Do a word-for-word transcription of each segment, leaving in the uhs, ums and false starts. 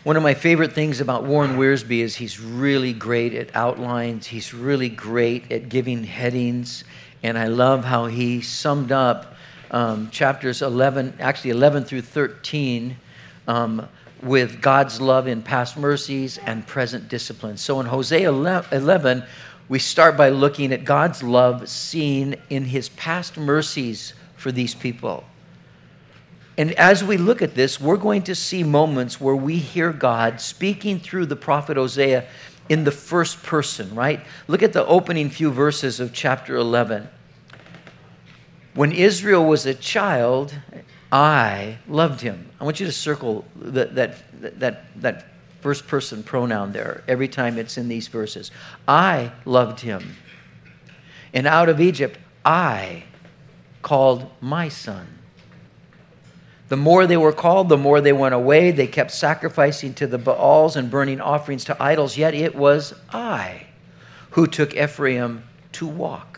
One of my favorite things about Warren Wiersbe is he's really great at outlines. He's really great at giving headings. And I love how he summed up um, chapters eleven, actually eleven through thirteen, um, with God's love in past mercies and present discipline. So in Hosea eleven, we start by looking at God's love seen in his past mercies for these people. And as we look at this, we're going to see moments where we hear God speaking through the prophet Hosea in the first person, right? Look at the opening few verses of chapter eleven. When Israel was a child, I loved him. I want you to circle that, that, that, that first person pronoun there every time it's in these verses. I loved him. And out of Egypt, I called my son. The more they were called, the more they went away. They kept sacrificing to the Baals and burning offerings to idols. Yet it was I who took Ephraim to walk.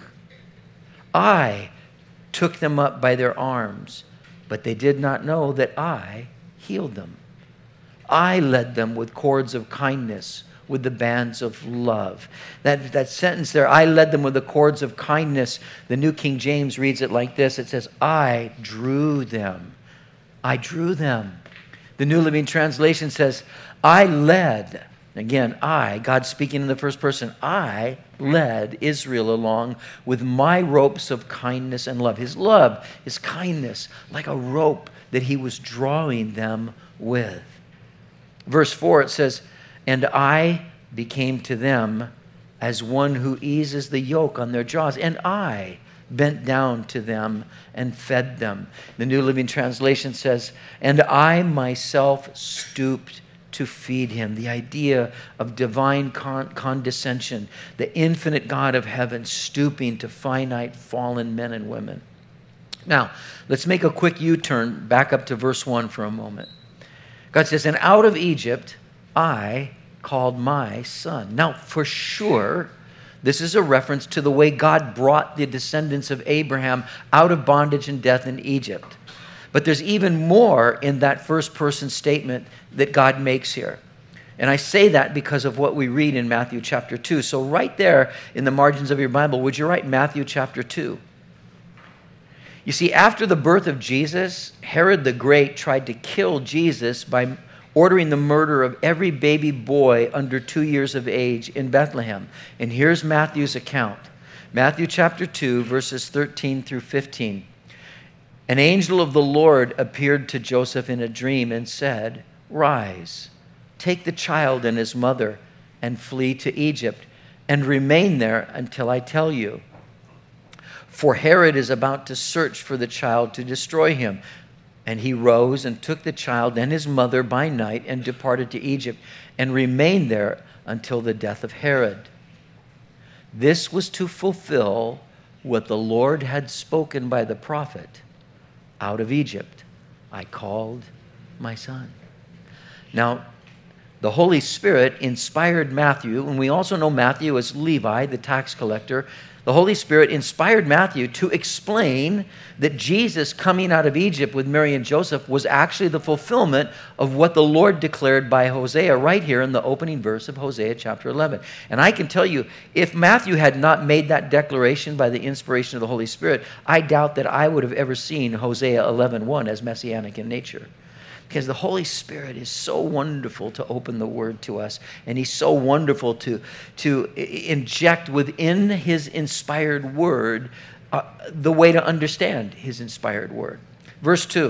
I took them up by their arms, but they did not know that I healed them. I led them with cords of kindness, with the bands of love. That, that sentence there, I led them with the cords of kindness. The New King James reads it like this. It says, I drew them. I drew them. The New Living Translation says, I led, again, I, God speaking in the first person, I led Israel along with my ropes of kindness and love. His love, his kindness, like a rope that he was drawing them with. Verse four, it says, and I became to them as one who eases the yoke on their jaws, and I bent down to them and fed them. The New Living Translation says, and I myself stooped to feed him. The idea of divine con- condescension, the infinite God of heaven stooping to finite fallen men and women. Now, let's make a quick U-turn back up to verse one for a moment. God says, and out of Egypt I called my son. Now, for sure, this is a reference to the way God brought the descendants of Abraham out of bondage and death in Egypt. But there's even more in that first person statement that God makes here. And I say that because of what we read in Matthew chapter two. So right there in the margins of your Bible, would you write Matthew chapter two? You see, after the birth of Jesus, Herod the Great tried to kill Jesus by ordering the murder of every baby boy under two years of age in Bethlehem. And here's Matthew's account. Matthew chapter two, verses thirteen through fifteen. An angel of the Lord appeared to Joseph in a dream and said, rise, take the child and his mother and flee to Egypt and remain there until I tell you. For Herod is about to search for the child to destroy him. And he rose and took the child and his mother by night and departed to Egypt and remained there until the death of Herod. This was to fulfill what the Lord had spoken by the prophet. Out of Egypt I called my son. Now, the Holy Spirit inspired Matthew, and we also know Matthew as Levi, the tax collector. The Holy Spirit inspired Matthew to explain that Jesus coming out of Egypt with Mary and Joseph was actually the fulfillment of what the Lord declared by Hosea right here in the opening verse of Hosea chapter eleven. And I can tell you, if Matthew had not made that declaration by the inspiration of the Holy Spirit, I doubt that I would have ever seen Hosea eleven one as messianic in nature. Because the Holy Spirit is so wonderful to open the Word to us, and He's so wonderful to, to inject within His inspired Word uh, the way to understand His inspired Word. Verse two,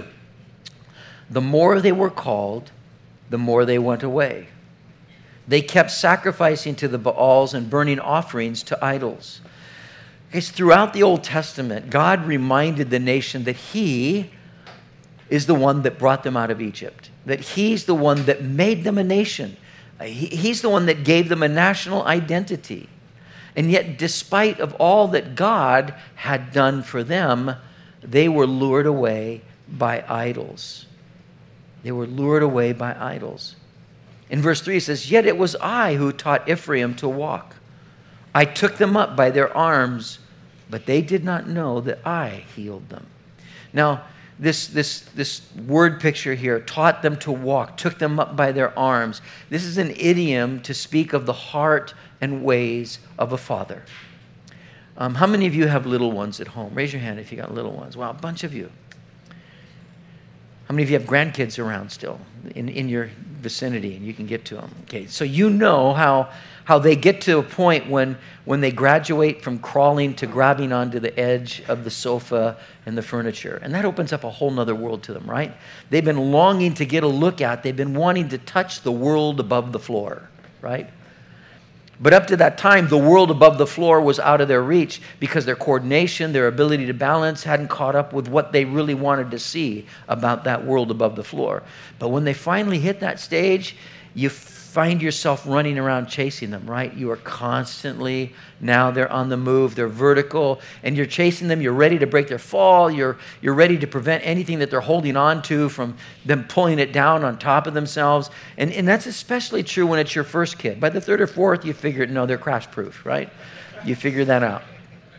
the more they were called, the more they went away. They kept sacrificing to the Baals and burning offerings to idols. Because throughout the Old Testament, God reminded the nation that He is the one that brought them out of Egypt, that He's the one that made them a nation. He, he's the one that gave them a national identity. And yet, despite of all that God had done for them, they were lured away by idols. They were lured away by idols. In verse three it says, yet it was I who taught Ephraim to walk. I took them up by their arms, but they did not know that I healed them. Now, this, this, this word picture here, taught them to walk, took them up by their arms. This is an idiom to speak of the heart and ways of a father. Um, how many of you have little ones at home? Raise your hand if you got little ones. Wow, a bunch of you. How many of you have grandkids around still in, in your vicinity and you can get to them? Okay, so you know how, how they get to a point when, when they graduate from crawling to grabbing onto the edge of the sofa and the furniture. And that opens up a whole nother world to them, right? They've been longing to get a look at. They've been wanting to touch the world above the floor, right? But up to that time, the world above the floor was out of their reach because their coordination, their ability to balance hadn't caught up with what they really wanted to see about that world above the floor. But when they finally hit that stage, you find yourself running around chasing them, right? You are constantly, now they're on the move, they're vertical, and you're chasing them. You're ready to break their fall. You're, you're ready to prevent anything that they're holding on to from them pulling it down on top of themselves. And, and that's especially true when it's your first kid. By the third or fourth, you figure, no, they're crash proof, right? You figure that out.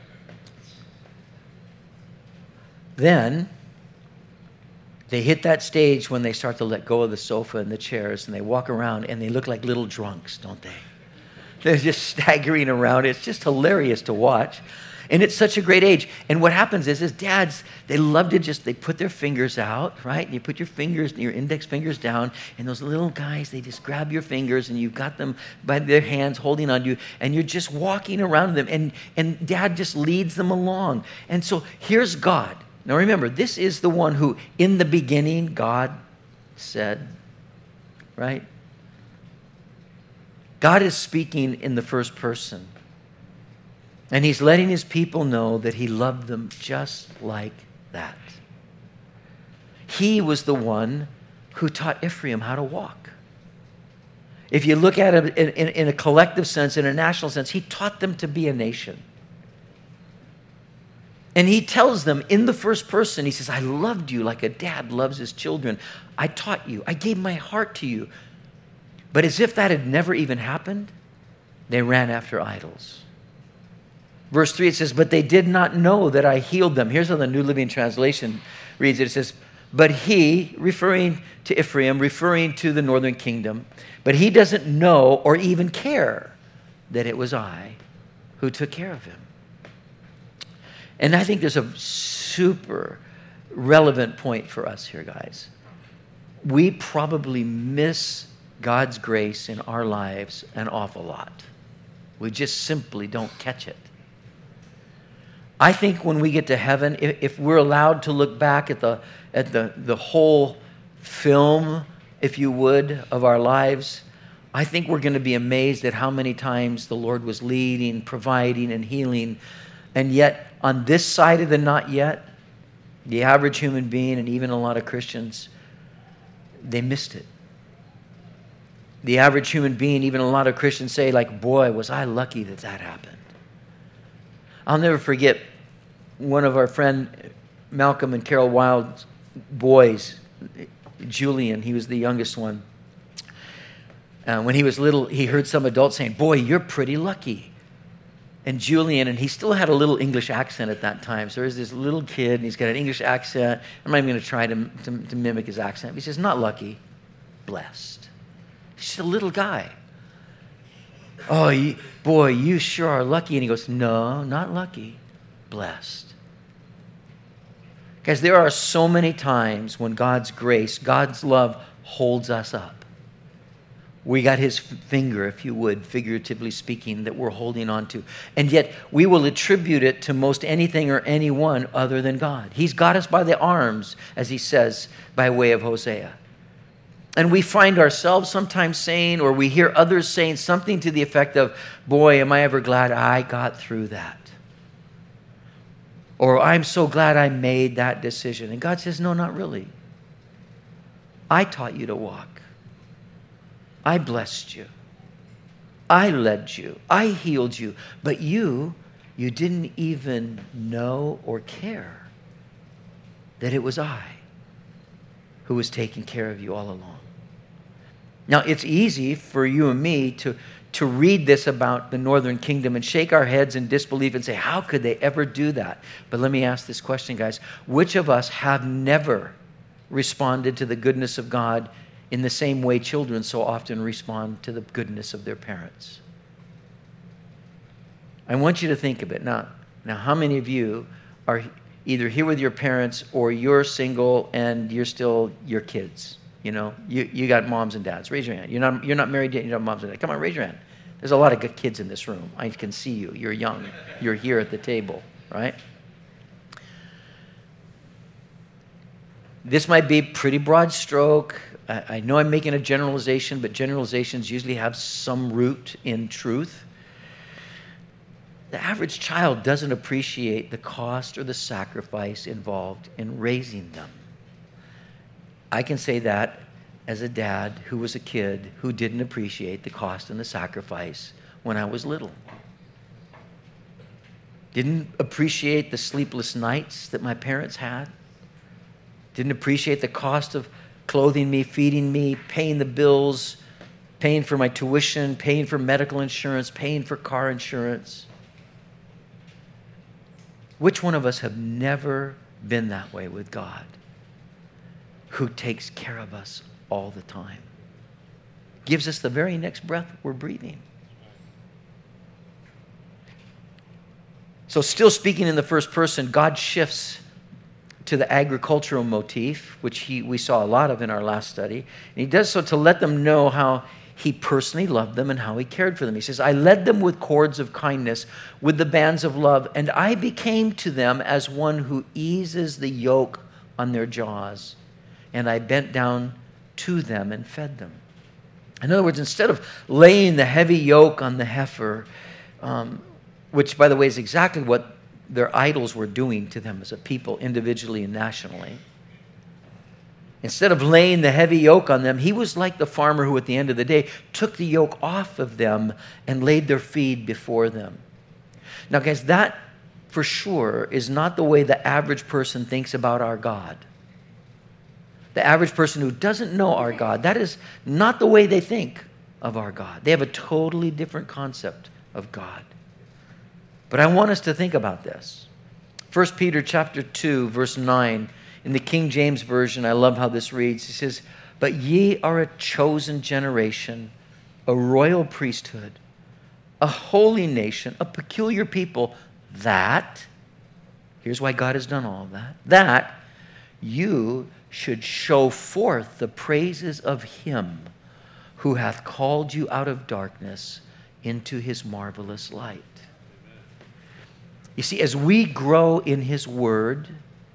Then they hit that stage when they start to let go of the sofa and the chairs, and they walk around and they look like little drunks, don't they? They're just staggering around. It's just hilarious to watch. And it's such a great age. And what happens is, is dads, they love to just, they put their fingers out, right? You put your fingers, your index fingers down, and those little guys, they just grab your fingers, and you've got them by their hands holding on you, and you're just walking around them, and, and dad just leads them along. And so here's God. Now remember, this is the one who, in the beginning, God said, right? God is speaking in the first person. And he's letting his people know that he loved them just like that. He was the one who taught Ephraim how to walk. If you look at it in, in, in a collective sense, in a national sense, he taught them to be a nation. And he tells them in the first person, he says, I loved you like a dad loves his children. I taught you. I gave my heart to you. But as if that had never even happened, they ran after idols. Verse three, it says, but they did not know that I healed them. Here's how the New Living Translation reads it. It says, but he, referring to Ephraim, referring to the northern kingdom, but he doesn't know or even care that it was I who took care of him. And I think there's a super relevant point for us here, guys. We probably miss God's grace in our lives an awful lot. We just simply don't catch it. I think when we get to heaven, if, if we're allowed to look back at the at the, the whole film, if you would, of our lives, I think we're going to be amazed at how many times the Lord was leading, providing, and healing. And yet, on this side of the not yet, the average human being, and even a lot of Christians, they missed it. The average human being, even a lot of Christians say, like, boy, was I lucky that that happened. I'll never forget one of our friend Malcolm and Carol Wild's boys, Julian. He was the youngest one. Uh, when he was little, he heard some adult saying, boy, you're pretty lucky. And Julian, and he still had a little English accent at that time. So there's this little kid, and he's got an English accent. I'm not even going to try to, to, to mimic his accent. He says, not lucky, blessed. He's just a little guy. Oh, you, boy, you sure are lucky. And he goes, no, not lucky, blessed. Guys, there are so many times when God's grace, God's love holds us up. We got his finger, if you would, figuratively speaking, that we're holding on to. And yet we will attribute it to most anything or anyone other than God. He's got us by the arms, as he says, by way of Hosea. And we find ourselves sometimes saying, or we hear others saying something to the effect of, boy, am I ever glad I got through that. Or I'm so glad I made that decision. And God says, no, not really. I taught you to walk. I blessed you. I led you. I healed you. But you, you didn't even know or care that it was I who was taking care of you all along. Now, it's easy for you and me to, to read this about the northern kingdom and shake our heads in disbelief and say, how could they ever do that? But let me ask this question, guys. Which of us have never responded to the goodness of God in the same way children so often respond to the goodness of their parents? I want you to think of it. Now, now how many of you are either here with your parents or you're single and you're still your kids? You know, you, you got moms and dads. Raise your hand. You're not, you're not married yet, you don't have moms and dads. Come on, raise your hand. There's a lot of good kids in this room. I can see you. You're young. You're here at the table, right? This might be pretty broad stroke. I, I know I'm making a generalization, but generalizations usually have some root in truth. The average child doesn't appreciate the cost or the sacrifice involved in raising them. I can say that as a dad who was a kid who didn't appreciate the cost and the sacrifice when I was little. Didn't appreciate the sleepless nights that my parents had. Didn't appreciate the cost of clothing me, feeding me, paying the bills, paying for my tuition, paying for medical insurance, paying for car insurance. Which one of us have never been that way with God, who takes care of us all the time, gives us the very next breath we're breathing? So still speaking in the first person, God shifts to the agricultural motif, which he, we saw a lot of in our last study. And he does so to let them know how he personally loved them and how he cared for them. He says, I led them with cords of kindness, with the bands of love, and I became to them as one who eases the yoke on their jaws. And I bent down to them and fed them. In other words, instead of laying the heavy yoke on the heifer, um, which, by the way, is exactly what their idols were doing to them as a people, individually and nationally. Instead of laying the heavy yoke on them, he was like the farmer who, at the end of the day, took the yoke off of them and laid their feed before them. Now, guys, that for sure is not the way the average person thinks about our God. The average person who doesn't know our God, that is not the way they think of our God. They have a totally different concept of God. But I want us to think about this. First Peter chapter two, verse nine, in the King James Version, I love how this reads. He says, but ye are a chosen generation, a royal priesthood, a holy nation, a peculiar people, that, here's why God has done all of that, that you should show forth the praises of him who hath called you out of darkness into his marvelous light. You see, as we grow in his word,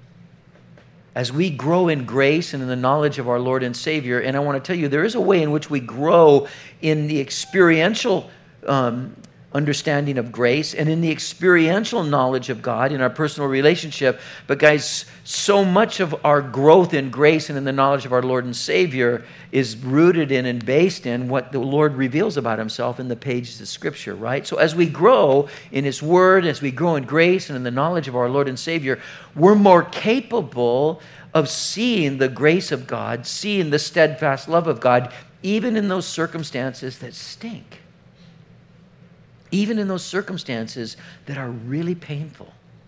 as we grow in grace and in the knowledge of our Lord and Savior, and I want to tell you, there is a way in which we grow in the experiential um, understanding of grace and in the experiential knowledge of God in our personal relationship. But guys, so much of our growth in grace and in the knowledge of our Lord and Savior is rooted in and based in what the Lord reveals about himself in the pages of Scripture, right? So as we grow in his word, as we grow in grace and in the knowledge of our Lord and Savior, we're more capable of seeing the grace of God, seeing the steadfast love of God, even in those circumstances that stink. Even in those circumstances that are really painful.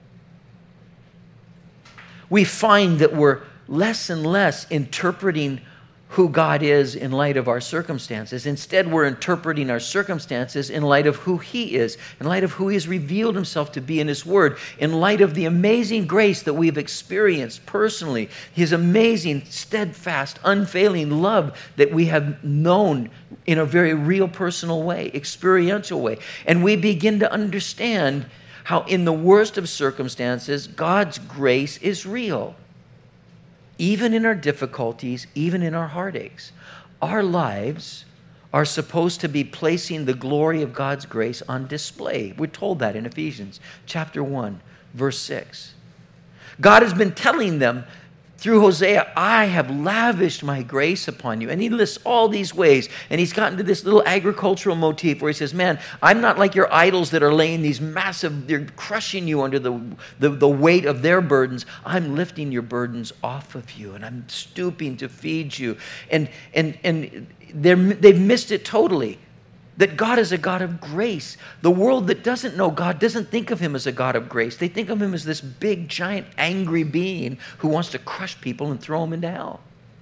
We find that we're less and less interpreting who God is in light of our circumstances. Instead, we're interpreting our circumstances in light of who he is, in light of who he has revealed himself to be in his word, in light of the amazing grace that we've experienced personally, his amazing, steadfast, unfailing love that we have known in a very real, personal way, experiential way. And we begin to understand how in the worst of circumstances, God's grace is real. Even in our difficulties, even in our heartaches, our lives are supposed to be placing the glory of God's grace on display. We're told that in Ephesians chapter one, verse six. God has been telling them through Hosea, I have lavished my grace upon you. And he lists all these ways. And he's gotten to this little agricultural motif where he says, man, I'm not like your idols that are laying these massive, they're crushing you under the, the, the weight of their burdens. I'm lifting your burdens off of you. And I'm stooping to feed you. And, and, and they're, they've missed it totally. that God is a God of grace. The world that doesn't know God doesn't think of him as a God of grace. They think of him as this big, giant, angry being who wants to crush people and throw them into hell.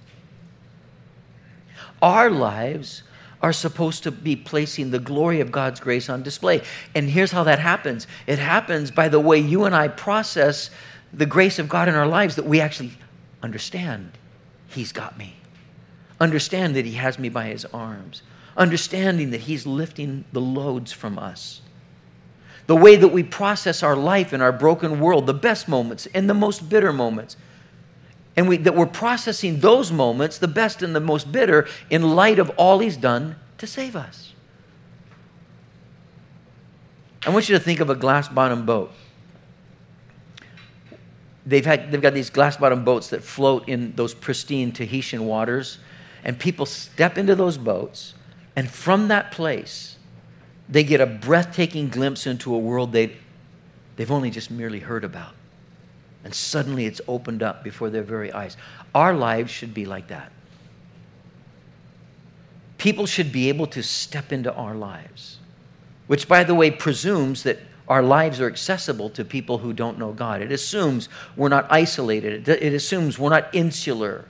Our lives are supposed to be placing the glory of God's grace on display. And here's how that happens. It happens by the way you and I process the grace of God in our lives, that we actually understand he's got me. Understand that he has me by his arms. Understanding that he's lifting the loads from us. The way that we process our life in our broken world, the best moments and the most bitter moments. And we, that we're processing those moments, the best and the most bitter, in light of all he's done to save us. I want you to think of a glass-bottom boat. They've, had, they've got these glass-bottom boats that float in those pristine Tahitian waters, and people step into those boats, and from that place, they get a breathtaking glimpse into a world they, they've only just merely heard about. And suddenly it's opened up before their very eyes. Our lives should be like that. People should be able to step into our lives, which, by the way, presumes that our lives are accessible to people who don't know God. It assumes we're not isolated. It assumes we're not insular.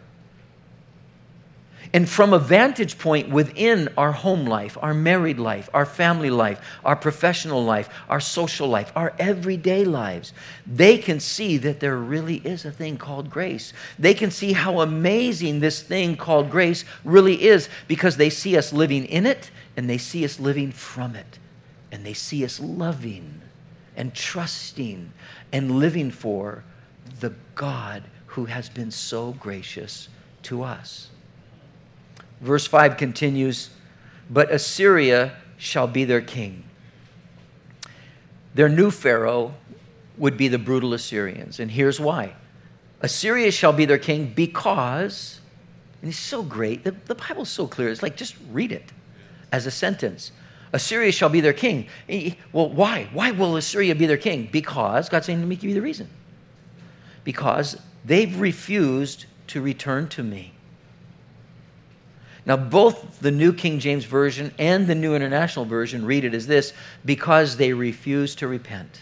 And from a vantage point within our home life, our married life, our family life, our professional life, our social life, our everyday lives, they can see that there really is a thing called grace. They can see how amazing this thing called grace really is, because they see us living in it and they see us living from it. And they see us loving and trusting and living for the God who has been so gracious to us. Verse five continues, but Assyria shall be their king. Their new Pharaoh would be the brutal Assyrians. And here's why. Assyria shall be their king because, and it's so great, the, the Bible's so clear. It's like, just read it as a sentence. Assyria shall be their king. Well, why? Why will Assyria be their king? Because, God's saying, let me give you the reason. Because they've refused to return to me. Now, both the New King James Version and the New International Version read it as this: because they refused to repent.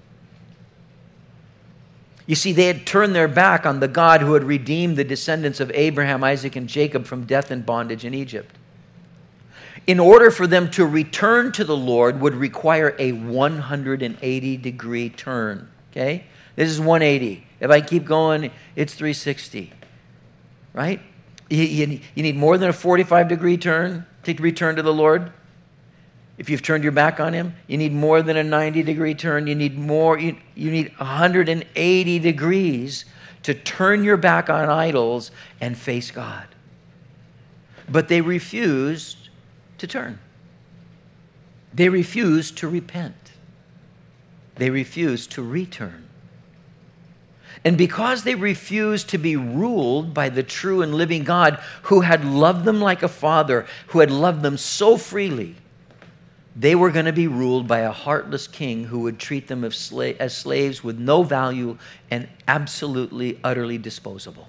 You see, they had turned their back on the God who had redeemed the descendants of Abraham, Isaac, and Jacob from death and bondage in Egypt. In order for them to return to the Lord would require a one hundred eighty degree turn. Okay? This is one eighty. If I keep going, it's three sixty. Right? You, you, you need more than a forty-five degree turn to return to the Lord. If you've turned your back on him, you need more than a ninety degree turn. You need more, you, you need one hundred eighty degrees to turn your back on idols and face God. But they refused to turn. They refused to repent. They refused to return. And because they refused to be ruled by the true and living God who had loved them like a father, who had loved them so freely, they were going to be ruled by a heartless king who would treat them as slaves with no value and absolutely, utterly disposable.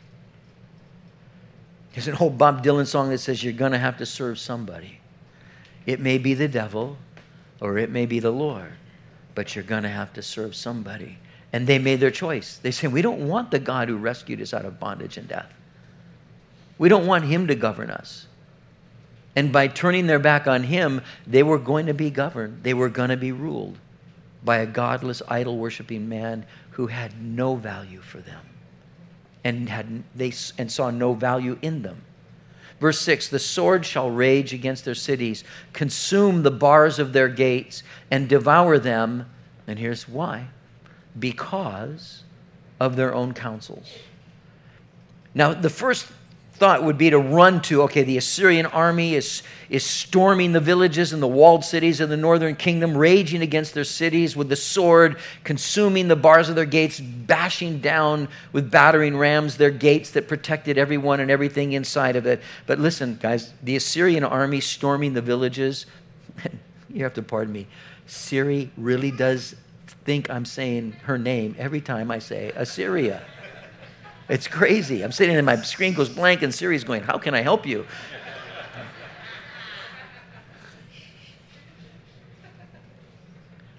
There's an old Bob Dylan song that says you're going to have to serve somebody. It may be the devil or it may be the Lord, but you're going to have to serve somebody. And they made their choice. They said, we don't want the God who rescued us out of bondage and death. We don't want him to govern us. And by turning their back on him, they were going to be governed. They were going to be ruled by a godless, idol-worshiping man who had no value for them and had they and saw no value in them. Verse six, the sword shall rage against their cities, consume the bars of their gates, and devour them. And here's why. Because of their own counsels. Now, the first thought would be to run to, okay, the Assyrian army is, is storming the villages and the walled cities of the northern kingdom, raging against their cities with the sword, consuming the bars of their gates, bashing down with battering rams their gates that protected everyone and everything inside of it. But listen, guys, the Assyrian army storming the villages, you have to pardon me, Siri really does think I'm saying her name every time I say Assyria. It's crazy. I'm sitting and my screen goes blank and Siri's going, how can I help you?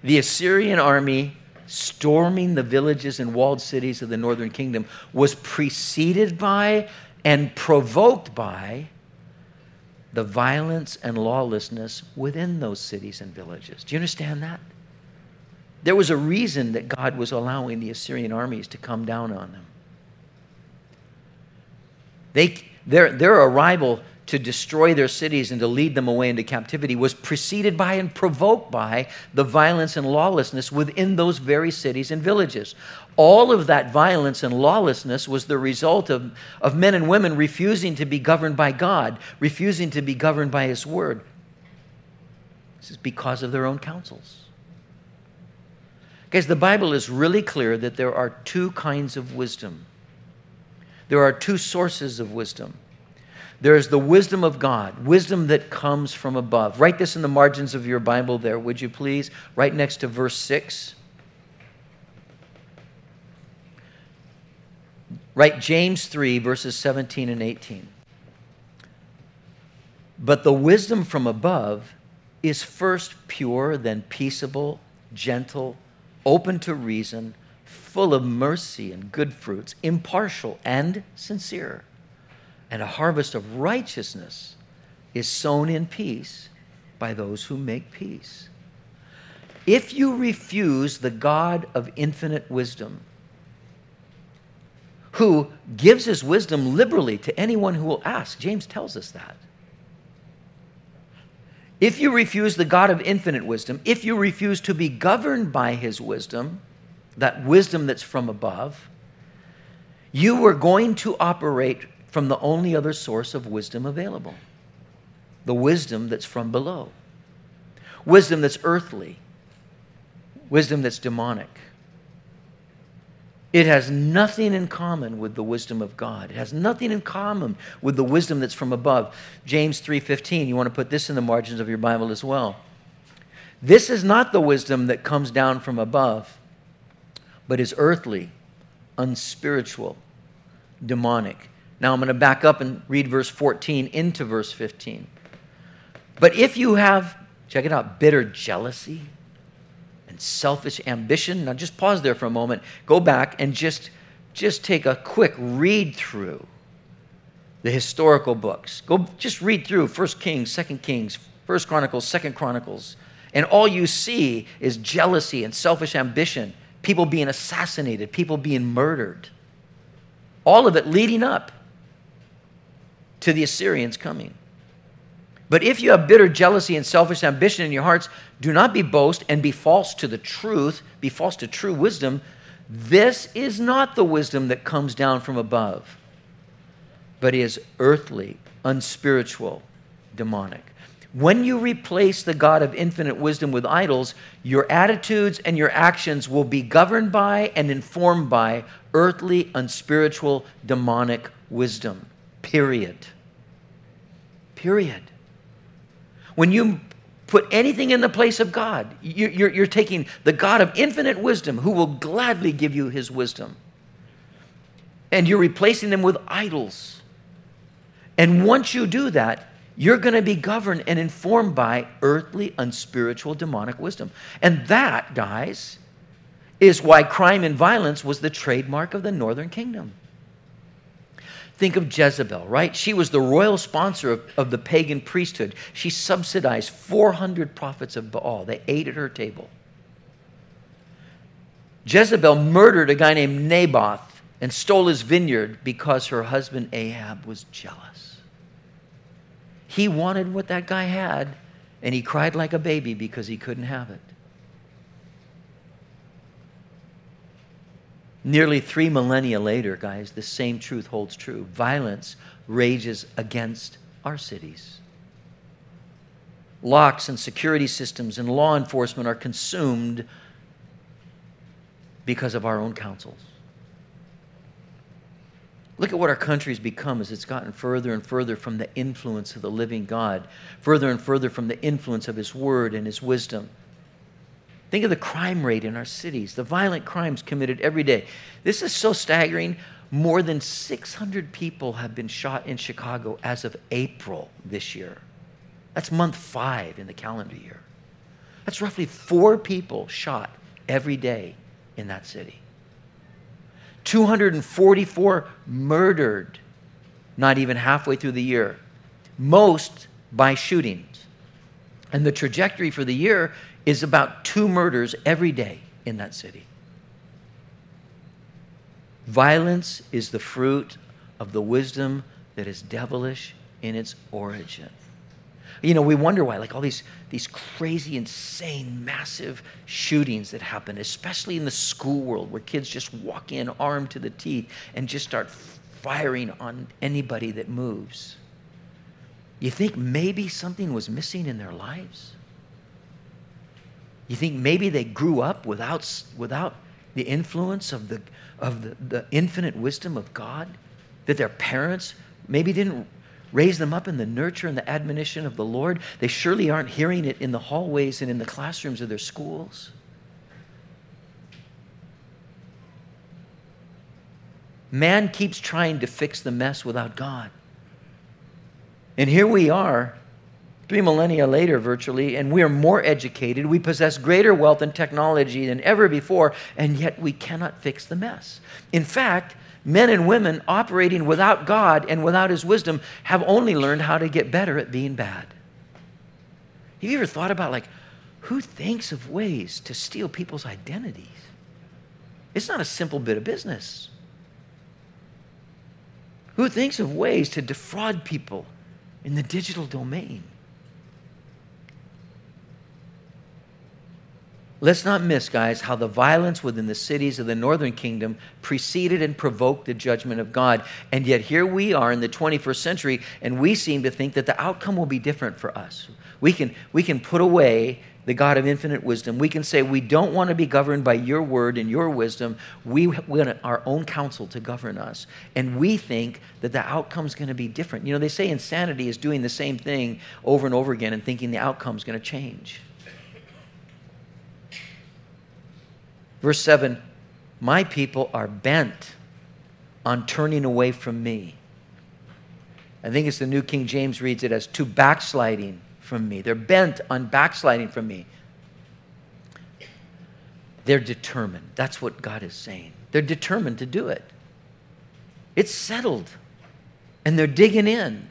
The Assyrian army storming the villages and walled cities of the northern kingdom was preceded by and provoked by the violence and lawlessness within those cities and villages. Do you understand that? There was a reason that God was allowing the Assyrian armies to come down on them. They, their, their arrival to destroy their cities and to lead them away into captivity was preceded by and provoked by the violence and lawlessness within those very cities and villages. All of that violence and lawlessness was the result of, of men and women refusing to be governed by God, refusing to be governed by His Word. This is because of their own counsels. Guys, the Bible is really clear that there are two kinds of wisdom. There are two sources of wisdom. There's the wisdom of God, wisdom that comes from above. Write this in the margins of your Bible there, would you please? Right next to verse six. Write James three, verses seventeen and eighteen. But the wisdom from above is first pure, then peaceable, gentle, open to reason, full of mercy and good fruits, impartial and sincere. And a harvest of righteousness is sown in peace by those who make peace. If you refuse the God of infinite wisdom, who gives His wisdom liberally to anyone who will ask, James tells us that. If you refuse the God of infinite wisdom, if you refuse to be governed by His wisdom, that wisdom that's from above, you are going to operate from the only other source of wisdom available, the wisdom that's from below, wisdom that's earthly, wisdom that's demonic. It has nothing in common with the wisdom of God. It has nothing in common with the wisdom that's from above. James three fifteen, you want to put this in the margins of your Bible as well. This is not the wisdom that comes down from above, but is earthly, unspiritual, demonic. Now I'm going to back up and read verse fourteen into verse fifteen. But if you have, check it out, bitter jealousy and selfish ambition. Now just pause there for a moment. Go back and just, just take a quick read through the historical books. Go just read through First Kings, Second Kings, First Chronicles, Second Chronicles. And all you see is jealousy and selfish ambition, people being assassinated, people being murdered. All of it leading up to the Assyrians coming. But if you have bitter jealousy and selfish ambition in your hearts, do not be boast and be false to the truth, be false to true wisdom. This is not the wisdom that comes down from above, but is earthly, unspiritual, demonic. When you replace the God of infinite wisdom with idols, your attitudes and your actions will be governed by and informed by earthly, unspiritual, demonic wisdom. Period. Period. When you put anything in the place of God, you're, you're taking the God of infinite wisdom who will gladly give you His wisdom, and you're replacing them with idols. And once you do that, you're going to be governed and informed by earthly, unspiritual, demonic wisdom. And that, guys, is why crime and violence was the trademark of the northern kingdom. Think of Jezebel, right? She was the royal sponsor of, of the pagan priesthood. She subsidized four hundred prophets of Baal. They ate at her table. Jezebel murdered a guy named Naboth and stole his vineyard because her husband Ahab was jealous. He wanted what that guy had, and he cried like a baby because he couldn't have it. Nearly three millennia later, guys, the same truth holds true. Violence rages against our cities. Locks and security systems and law enforcement are consumed because of our own counsels. Look at what our country's become as it's gotten further and further from the influence of the living God, further and further from the influence of His Word and His wisdom. Think of the crime rate in our cities, the violent crimes committed every day. This is so staggering. More than six hundred people have been shot in Chicago as of April this year. That's month five in the calendar year. That's roughly four people shot every day in that city. two hundred forty-four murdered not even halfway through the year, most by shootings. And the trajectory for the year is about two murders every day in that city. Violence is the fruit of the wisdom that is devilish in its origin. You know, we wonder why, like all these, these crazy, insane, massive shootings that happen, especially in the school world where kids just walk in armed to the teeth and just start firing on anybody that moves. You think maybe something was missing in their lives? You think maybe they grew up without, without the influence of, the, of the, the infinite wisdom of God? That their parents maybe didn't raise them up in the nurture and the admonition of the Lord? They surely aren't hearing it in the hallways and in the classrooms of their schools. Man keeps trying to fix the mess without God. And here we are, three millennia later virtually, and we are more educated. We possess greater wealth and technology than ever before, and yet we cannot fix the mess. In fact, men and women operating without God and without His wisdom have only learned how to get better at being bad. Have you ever thought about, like, who thinks of ways to steal people's identities? It's not a simple bit of business. Who thinks of ways to defraud people in the digital domain? Let's not miss, guys, how the violence within the cities of the northern kingdom preceded and provoked the judgment of God. And yet here we are in the twenty-first century, and we seem to think that the outcome will be different for us. We can, we can put away the God of infinite wisdom. We can say, we don't want to be governed by your word and your wisdom. We want our own counsel to govern us. And we think that the outcome's going to be different. You know, they say insanity is doing the same thing over and over again and thinking the outcome's going to change. Verse seven, my people are bent on turning away from me. I think it's the New King James reads it as to backsliding from me. They're bent on backsliding from me. They're determined. That's what God is saying. They're determined to do it. It's settled. And they're digging in.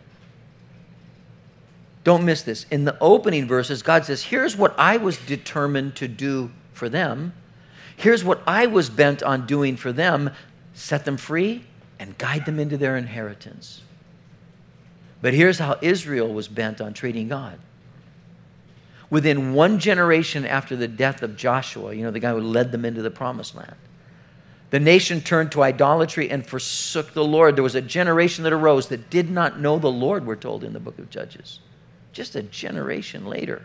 Don't miss this. In the opening verses, God says, here's what I was determined to do for them. Here's what I was bent on doing for them. Set them free and guide them into their inheritance. But here's how Israel was bent on treating God. Within one generation after the death of Joshua, you know, the guy who led them into the promised land, the nation turned to idolatry and forsook the Lord. There was a generation that arose that did not know the Lord, we're told in the book of Judges. Just a generation later.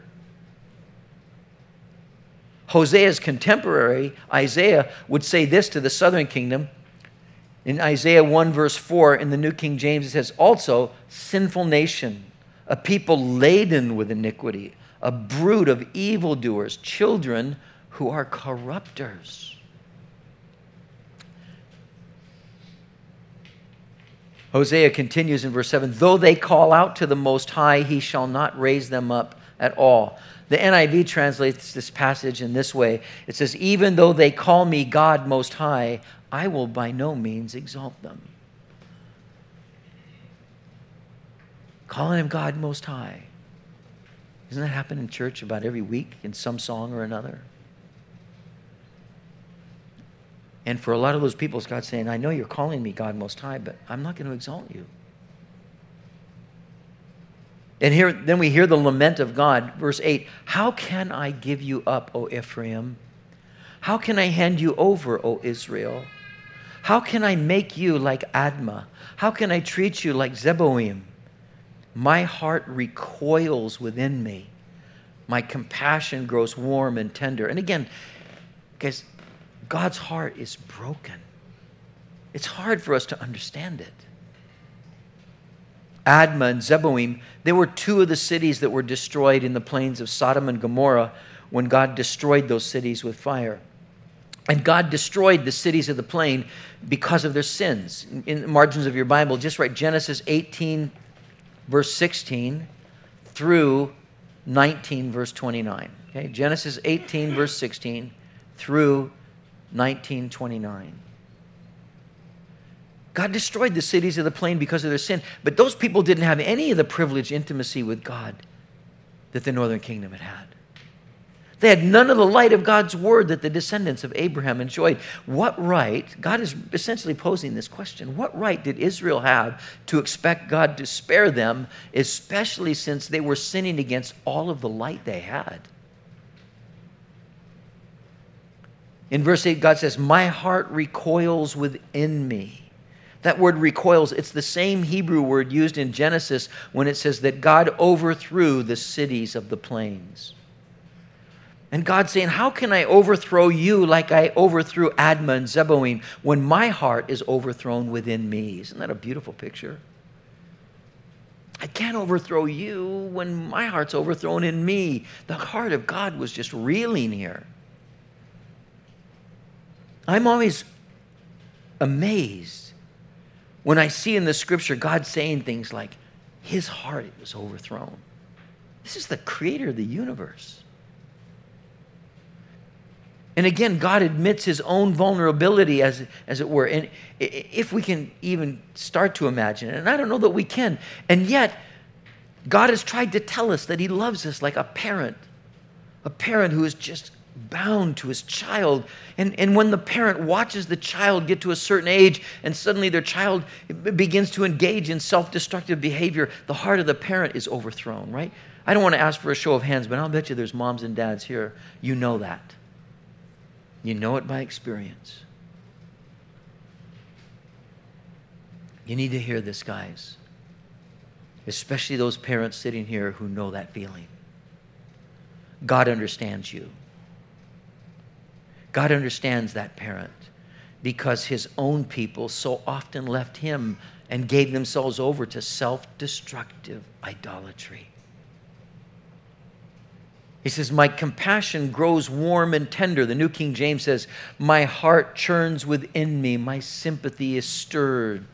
Hosea's contemporary, Isaiah, would say this to the southern kingdom. In Isaiah one verse four, in the New King James, it says, also, sinful nation, a people laden with iniquity, a brood of evildoers, children who are corrupters. Hosea continues in verse seven, though they call out to the Most High, He shall not raise them up at all. The N I V translates this passage in this way. It says, even though they call me God Most High, I will by no means exalt them. Calling Him God Most High. Doesn't that happen in church about every week in some song or another? And for a lot of those people, it's God saying, I know you're calling me God Most High, but I'm not going to exalt you. And here, then we hear the lament of God. Verse eight, how can I give you up, O Ephraim? How can I hand you over, O Israel? How can I make you like Admah? How can I treat you like Zeboim? My heart recoils within me. My compassion grows warm and tender. And again, guys, God's heart is broken. It's hard for us to understand it. Admah and Zeboim, they were two of the cities that were destroyed in the plains of Sodom and Gomorrah when God destroyed those cities with fire. And God destroyed the cities of the plain because of their sins. In the margins of your Bible, just write Genesis eighteen, verse sixteen, through nineteen, verse twenty-nine. Okay? Genesis eighteen, verse sixteen through nineteen twenty-nine. God destroyed the cities of the plain because of their sin, but those people didn't have any of the privileged intimacy with God that the northern kingdom had had. They had none of the light of God's word that the descendants of Abraham enjoyed. What right, God is essentially posing this question, what right did Israel have to expect God to spare them, especially since they were sinning against all of the light they had? In verse eight, God says, my heart recoils within me. That word recoils, it's the same Hebrew word used in Genesis when it says that God overthrew the cities of the plains. And God's saying, how can I overthrow you like I overthrew Admah and Zeboim when my heart is overthrown within me? Isn't that a beautiful picture? I can't overthrow you when my heart's overthrown in me. The heart of God was just reeling here. I'm always amazed when I see in the scripture God saying things like, his heart was overthrown. This is the creator of the universe. And again, God admits his own vulnerability, as, as it were. And if we can even start to imagine it, and I don't know that we can, and yet God has tried to tell us that he loves us like a parent, a parent who is just bound to his child. And, and when the parent watches the child get to a certain age and suddenly their child begins to engage in self-destructive behavior, the heart of the parent is overthrown, right? I don't want to ask for a show of hands, but I'll bet you there's moms and dads here. You know that. You know it by experience. You need to hear this, guys. Especially those parents sitting here who know that feeling. God understands you. God understands that parent because his own people so often left him and gave themselves over to self-destructive idolatry. He says, my compassion grows warm and tender. The New King James says, my heart churns within me. My sympathy is stirred.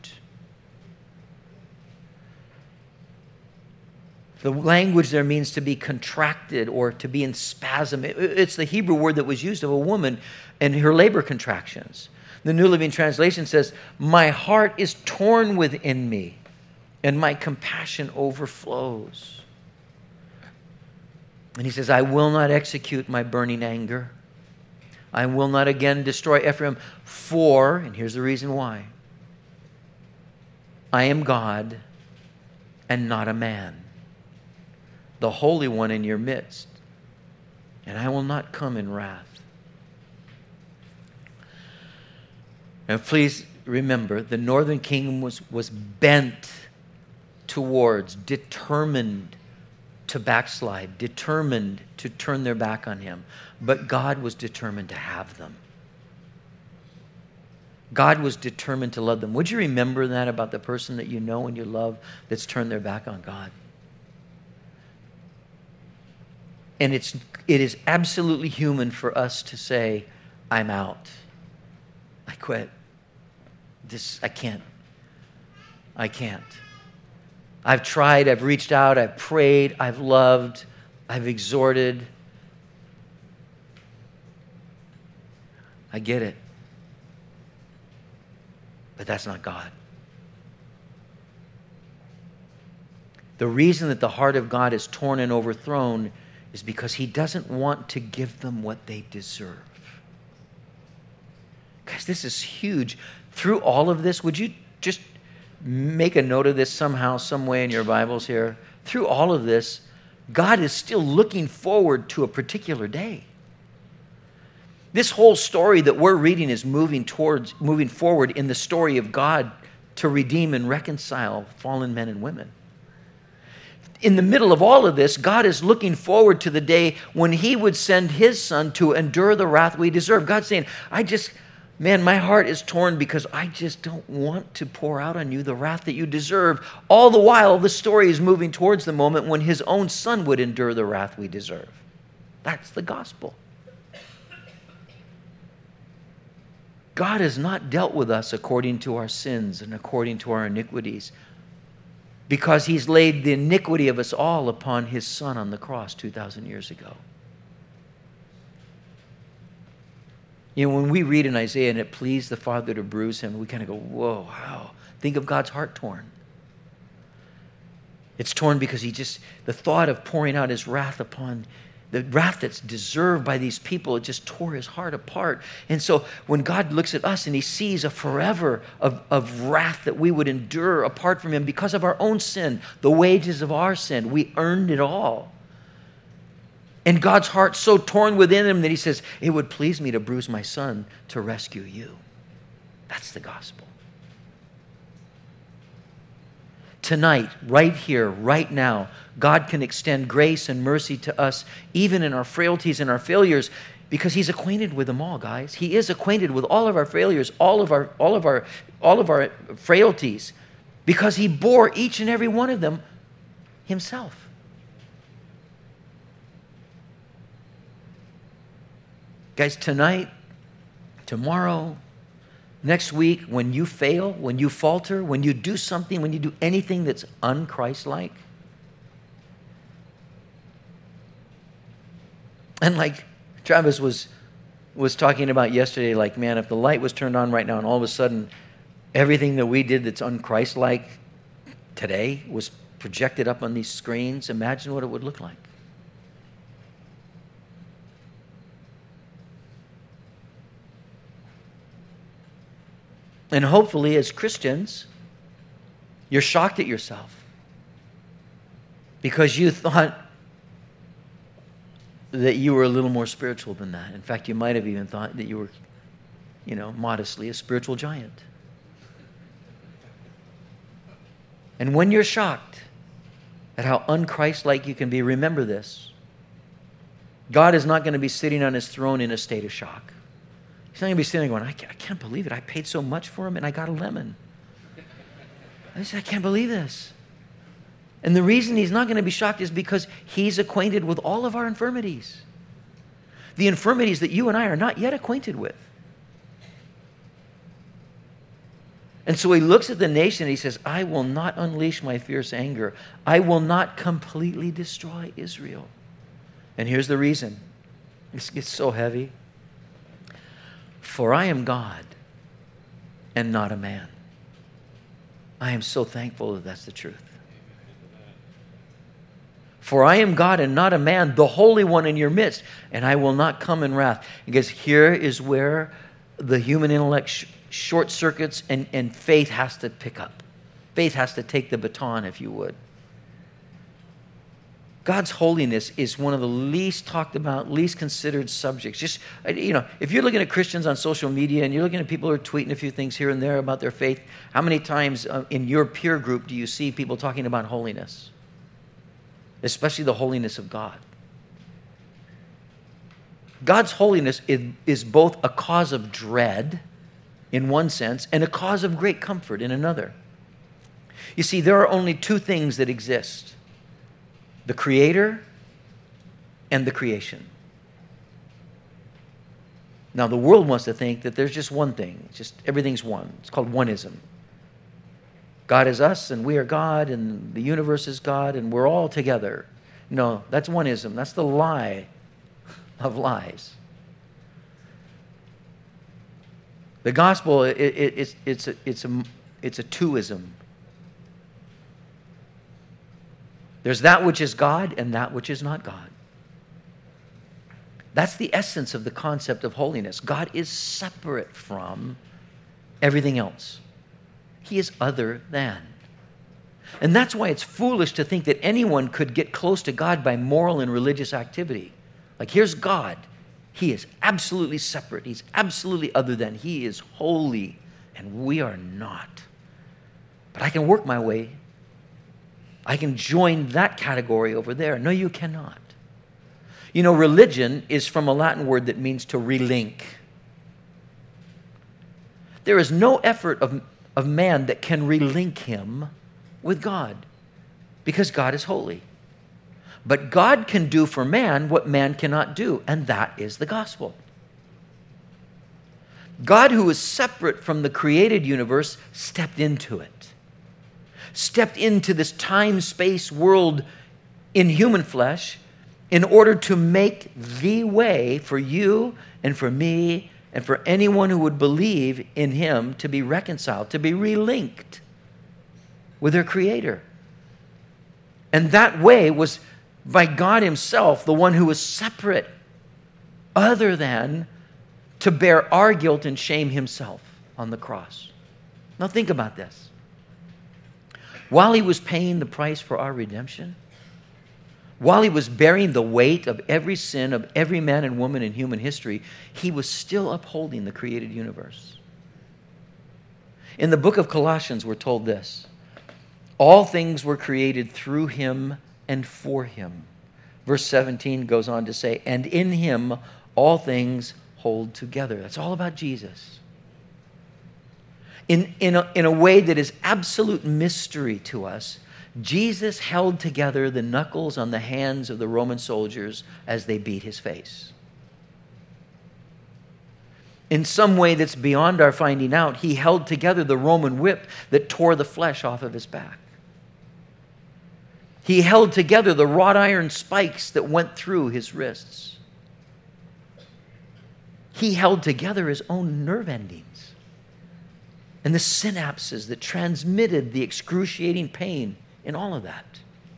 The language there means to be contracted or to be in spasm. It's the Hebrew word that was used of a woman in her labor contractions. The New Living Translation says, my heart is torn within me and my compassion overflows. And he says, I will not execute my burning anger. I will not again destroy Ephraim, for, and here's the reason why, I am God and not a man, the Holy One in your midst, and I will not come in wrath. Now please remember, the northern kingdom was, was bent towards, determined to backslide, determined to turn their back on him. But God was determined to have them. God was determined to love them. Would you remember that about the person that you know and you love that's turned their back on God? And it's, it is absolutely human for us to say, I'm out. I quit. This, I can't. I can't. I've tried, I've reached out, I've prayed, I've loved, I've exhorted. I get it. But that's not God. The reason that the heart of God is torn and overthrown is because he doesn't want to give them what they deserve. Guys, this is huge. Through all of this, would you just make a note of this somehow, some way in your Bibles here? Through all of this, God is still looking forward to a particular day. This whole story that we're reading is moving towards, moving forward in the story of God to redeem and reconcile fallen men and women. In the middle of all of this, God is looking forward to the day when he would send his son to endure the wrath we deserve. God's saying, I just, man, my heart is torn because I just don't want to pour out on you the wrath that you deserve. All the while, the story is moving towards the moment when his own son would endure the wrath we deserve. That's the gospel. God has not dealt with us according to our sins and according to our iniquities, because he's laid the iniquity of us all upon his son on the cross two thousand years ago. You know, when we read in Isaiah, and it pleased the Father to bruise him, we kind of go, whoa, how? Think of God's heart torn. It's torn because he just, the thought of pouring out his wrath upon, the wrath that's deserved by these people, it just tore his heart apart. And so when God looks at us and he sees a forever of, of wrath that we would endure apart from him because of our own sin, the wages of our sin, we earned it all. And God's heart's so torn within him that he says, it would please me to bruise my son to rescue you. That's the gospel. Tonight, right here, right now, God can extend grace and mercy to us, even in our frailties and our failures, because he's acquainted with them all, guys. He is acquainted with all of our failures, all of our, all of our, all of our frailties, because he bore each and every one of them himself. Guys, tonight, tomorrow, next week, when you fail, when you falter, when you do something, when you do anything that's un-Christ-like, and like Travis was was talking about yesterday, like, man, if the light was turned on right now and all of a sudden everything that we did that's un-Christ-like today was projected up on these screens, imagine what it would look like. And hopefully, as Christians, you're shocked at yourself because you thought that you were a little more spiritual than that. In fact, you might have even thought that you were, you know, modestly a spiritual giant. And when you're shocked at how un-Christ-like you can be, remember this. God is not going to be sitting on his throne in a state of shock. He's not going to be sitting there going, I can't, I can't believe it. I paid so much for him and I got a lemon. I said, I can't believe this. And the reason he's not going to be shocked is because he's acquainted with all of our infirmities. The infirmities that you and I are not yet acquainted with. And so he looks at the nation and he says, I will not unleash my fierce anger. I will not completely destroy Israel. And here's the reason. This gets so heavy. For I am God and not a man. I am so thankful that that's the truth. For I am God and not a man, the Holy One in your midst, and I will not come in wrath. Because here is where the human intellect sh- short circuits and, and faith has to pick up. Faith has to take the baton, if you would. God's holiness is one of the least talked about, least considered subjects. Just, you know, if you're looking at Christians on social media and you're looking at people who are tweeting a few things here and there about their faith, how many times uh, in your peer group do you see people talking about holiness? Especially the holiness of God. God's holiness is, is both a cause of dread in one sense and a cause of great comfort in another. You see, there are only two things that exist. The Creator and the creation. Now, the world wants to think that there's just one thing. It's just everything's one. It's called oneism. God is us, and we are God, and the universe is God, and we're all together. No, that's oneism. That's the lie of lies. The gospel, it, it, it's, it's, a, it's, a, it's a twoism. There's that which is God and that which is not God. That's the essence of the concept of holiness. God is separate from everything else. He is other than. And that's why it's foolish to think that anyone could get close to God by moral and religious activity. Like, here's God. He is absolutely separate. He's absolutely other than. He is holy, and we are not. But I can work my way. I can join that category over there. No, you cannot. You know, religion is from a Latin word that means to relink. There is no effort of, of man that can relink him with God because God is holy. But God can do for man what man cannot do, and that is the gospel. God, who is separate from the created universe, stepped into it. stepped into this time-space world in human flesh in order to make the way for you and for me and for anyone who would believe in him to be reconciled, to be relinked with their Creator. And that way was by God himself, the one who was separate, other than to bear our guilt and shame himself on the cross. Now think about this. While he was paying the price for our redemption, while he was bearing the weight of every sin of every man and woman in human history, he was still upholding the created universe. In the book of Colossians, we're told this: all things were created through him and for him. Verse seventeen goes on to say, and in him all things hold together. That's all about Jesus. In, in, a, in a way that is absolute mystery to us, Jesus held together the knuckles on the hands of the Roman soldiers as they beat his face. In some way that's beyond our finding out, he held together the Roman whip that tore the flesh off of his back. He held together the wrought iron spikes that went through his wrists. He held together his own nerve endings and the synapses that transmitted the excruciating pain in all of that.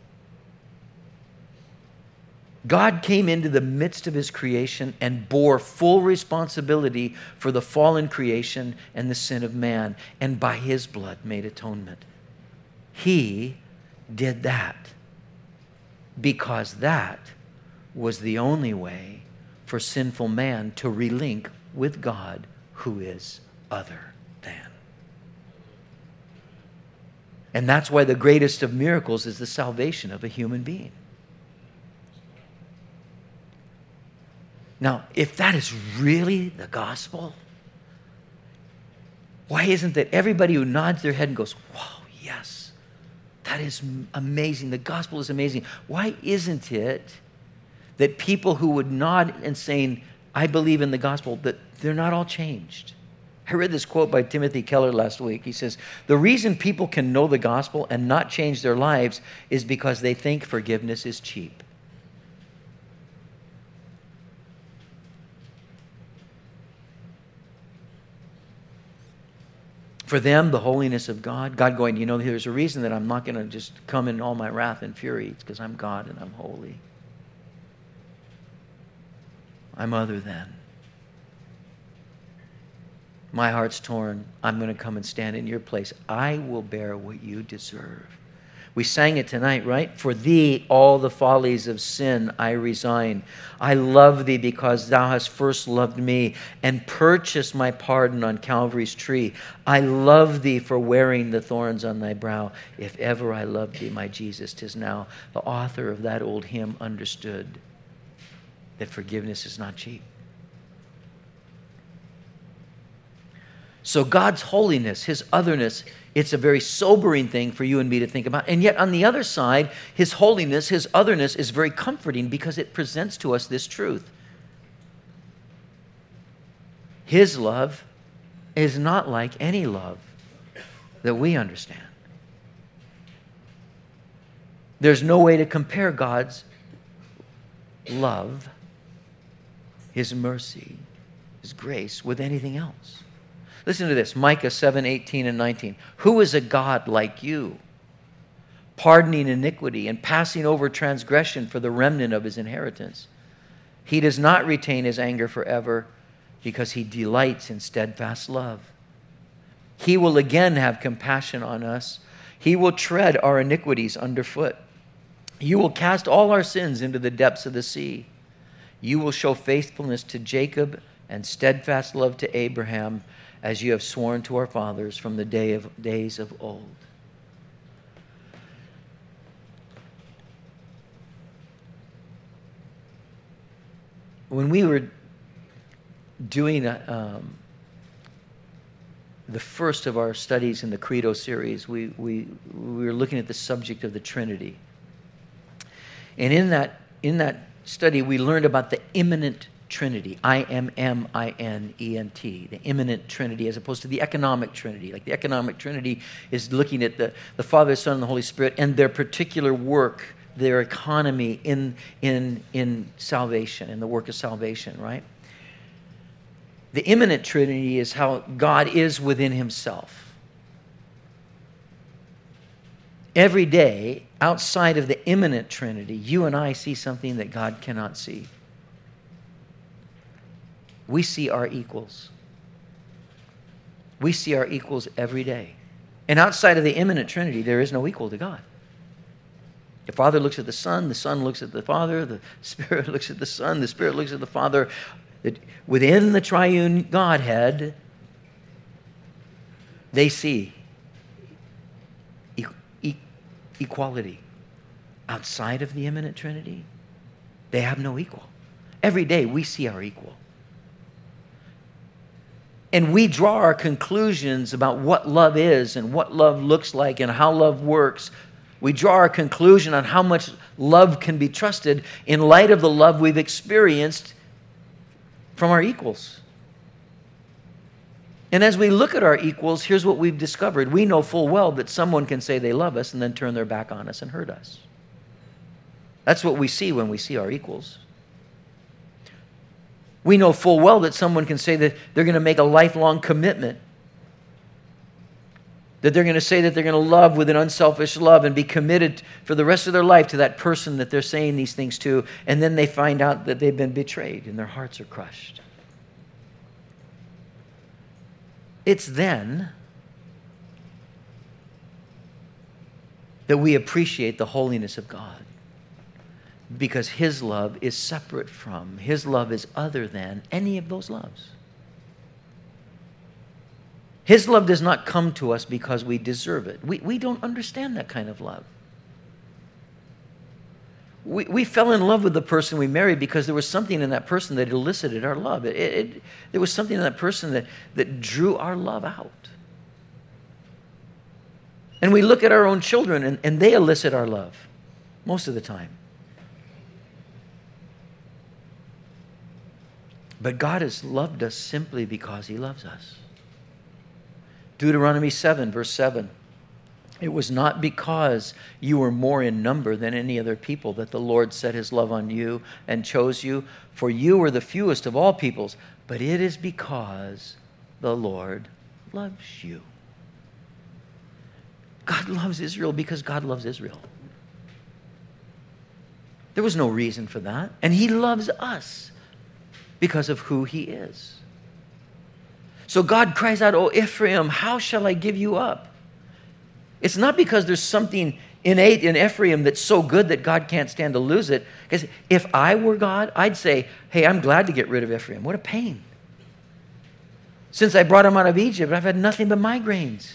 God came into the midst of his creation and bore full responsibility for the fallen creation and the sin of man, and by his blood made atonement. He did that because that was the only way for sinful man to relink with God, who is other than. And that's why the greatest of miracles is the salvation of a human being. Now, if that is really the gospel, why isn't that everybody who nods their head and goes, wow, yes, that is amazing. The gospel is amazing. Why isn't it that people who would nod and saying, I believe in the gospel, that they're not all changed? I read this quote by Timothy Keller last week. He says, the reason people can know the gospel and not change their lives is because they think forgiveness is cheap. For them, the holiness of God, God going, you know, there's a reason that I'm not going to just come in all my wrath and fury. It's because I'm God and I'm holy. I'm other than. My heart's torn. I'm going to come and stand in your place. I will bear what you deserve. We sang it tonight, right? For thee all the follies of sin I resign. I love thee because thou hast first loved me and purchased my pardon on Calvary's tree. I love thee for wearing the thorns on thy brow. If ever I loved thee, my Jesus, 'tis now. The author of that old hymn understood that forgiveness is not cheap. So God's holiness, his otherness, it's a very sobering thing for you and me to think about. And yet on the other side, his holiness, his otherness is very comforting because it presents to us this truth. His love is not like any love that we understand. There's no way to compare God's love, his mercy, his grace with anything else. Listen to this, Micah seven, eighteen and nineteen. Who is a God like you, pardoning iniquity and passing over transgression for the remnant of his inheritance? He does not retain his anger forever because he delights in steadfast love. He will again have compassion on us. He will tread our iniquities underfoot. You will cast all our sins into the depths of the sea. You will show faithfulness to Jacob and steadfast love to Abraham, as you have sworn to our fathers from the day of days of old. When we were doing a, um, the first of our studies in the Credo series, we, we, we were looking at the subject of the Trinity. And in that, in that study, we learned about the immanent Trinity. I M M I N E N T. The imminent Trinity, as opposed to the economic Trinity. Like the economic Trinity is looking at the, the Father, Son, and the Holy Spirit and their particular work, their economy in, in, in salvation, in the work of salvation, right? The imminent Trinity is how God is within himself. Every day, outside of the imminent Trinity, you and I see something that God cannot see. We see our equals. We see our equals every day. And outside of the imminent Trinity, there is no equal to God. The Father looks at the Son, the Son looks at the Father, the Spirit looks at the Son, the Spirit looks at the Father. Within the triune Godhead, they see e- e- equality. Outside of the imminent Trinity, they have no equal. Every day we see our equal. And we draw our conclusions about what love is and what love looks like and how love works. We draw our conclusion on how much love can be trusted in light of the love we've experienced from our equals. And as we look at our equals, here's what we've discovered. We know full well that someone can say they love us and then turn their back on us and hurt us. That's what we see when we see our equals. We know full well that someone can say that they're going to make a lifelong commitment. That they're going to say that they're going to love with an unselfish love and be committed for the rest of their life to that person that they're saying these things to, and then they find out that they've been betrayed and their hearts are crushed. It's then that we appreciate the holiness of God. Because his love is separate from, his love is other than any of those loves. His love does not come to us because we deserve it. We, we don't understand that kind of love. We, we fell in love with the person we married because there was something in that person that elicited our love. It, it, there was something in that person that, that drew our love out. And we look at our own children and, and they elicit our love most of the time. But God has loved us simply because he loves us. Deuteronomy seven, verse seven. It was not because you were more in number than any other people that the Lord set his love on you and chose you, for you were the fewest of all peoples, but it is because the Lord loves you. God loves Israel because God loves Israel. There was no reason for that. And he loves us because of who he is. So God cries out, "O Ephraim, how shall I give you up?" It's not because there's something innate in Ephraim that's so good that God can't stand to lose it. Because if I were God, I'd say, hey, I'm glad to get rid of Ephraim. What a pain. Since I brought him out of Egypt, I've had nothing but migraines.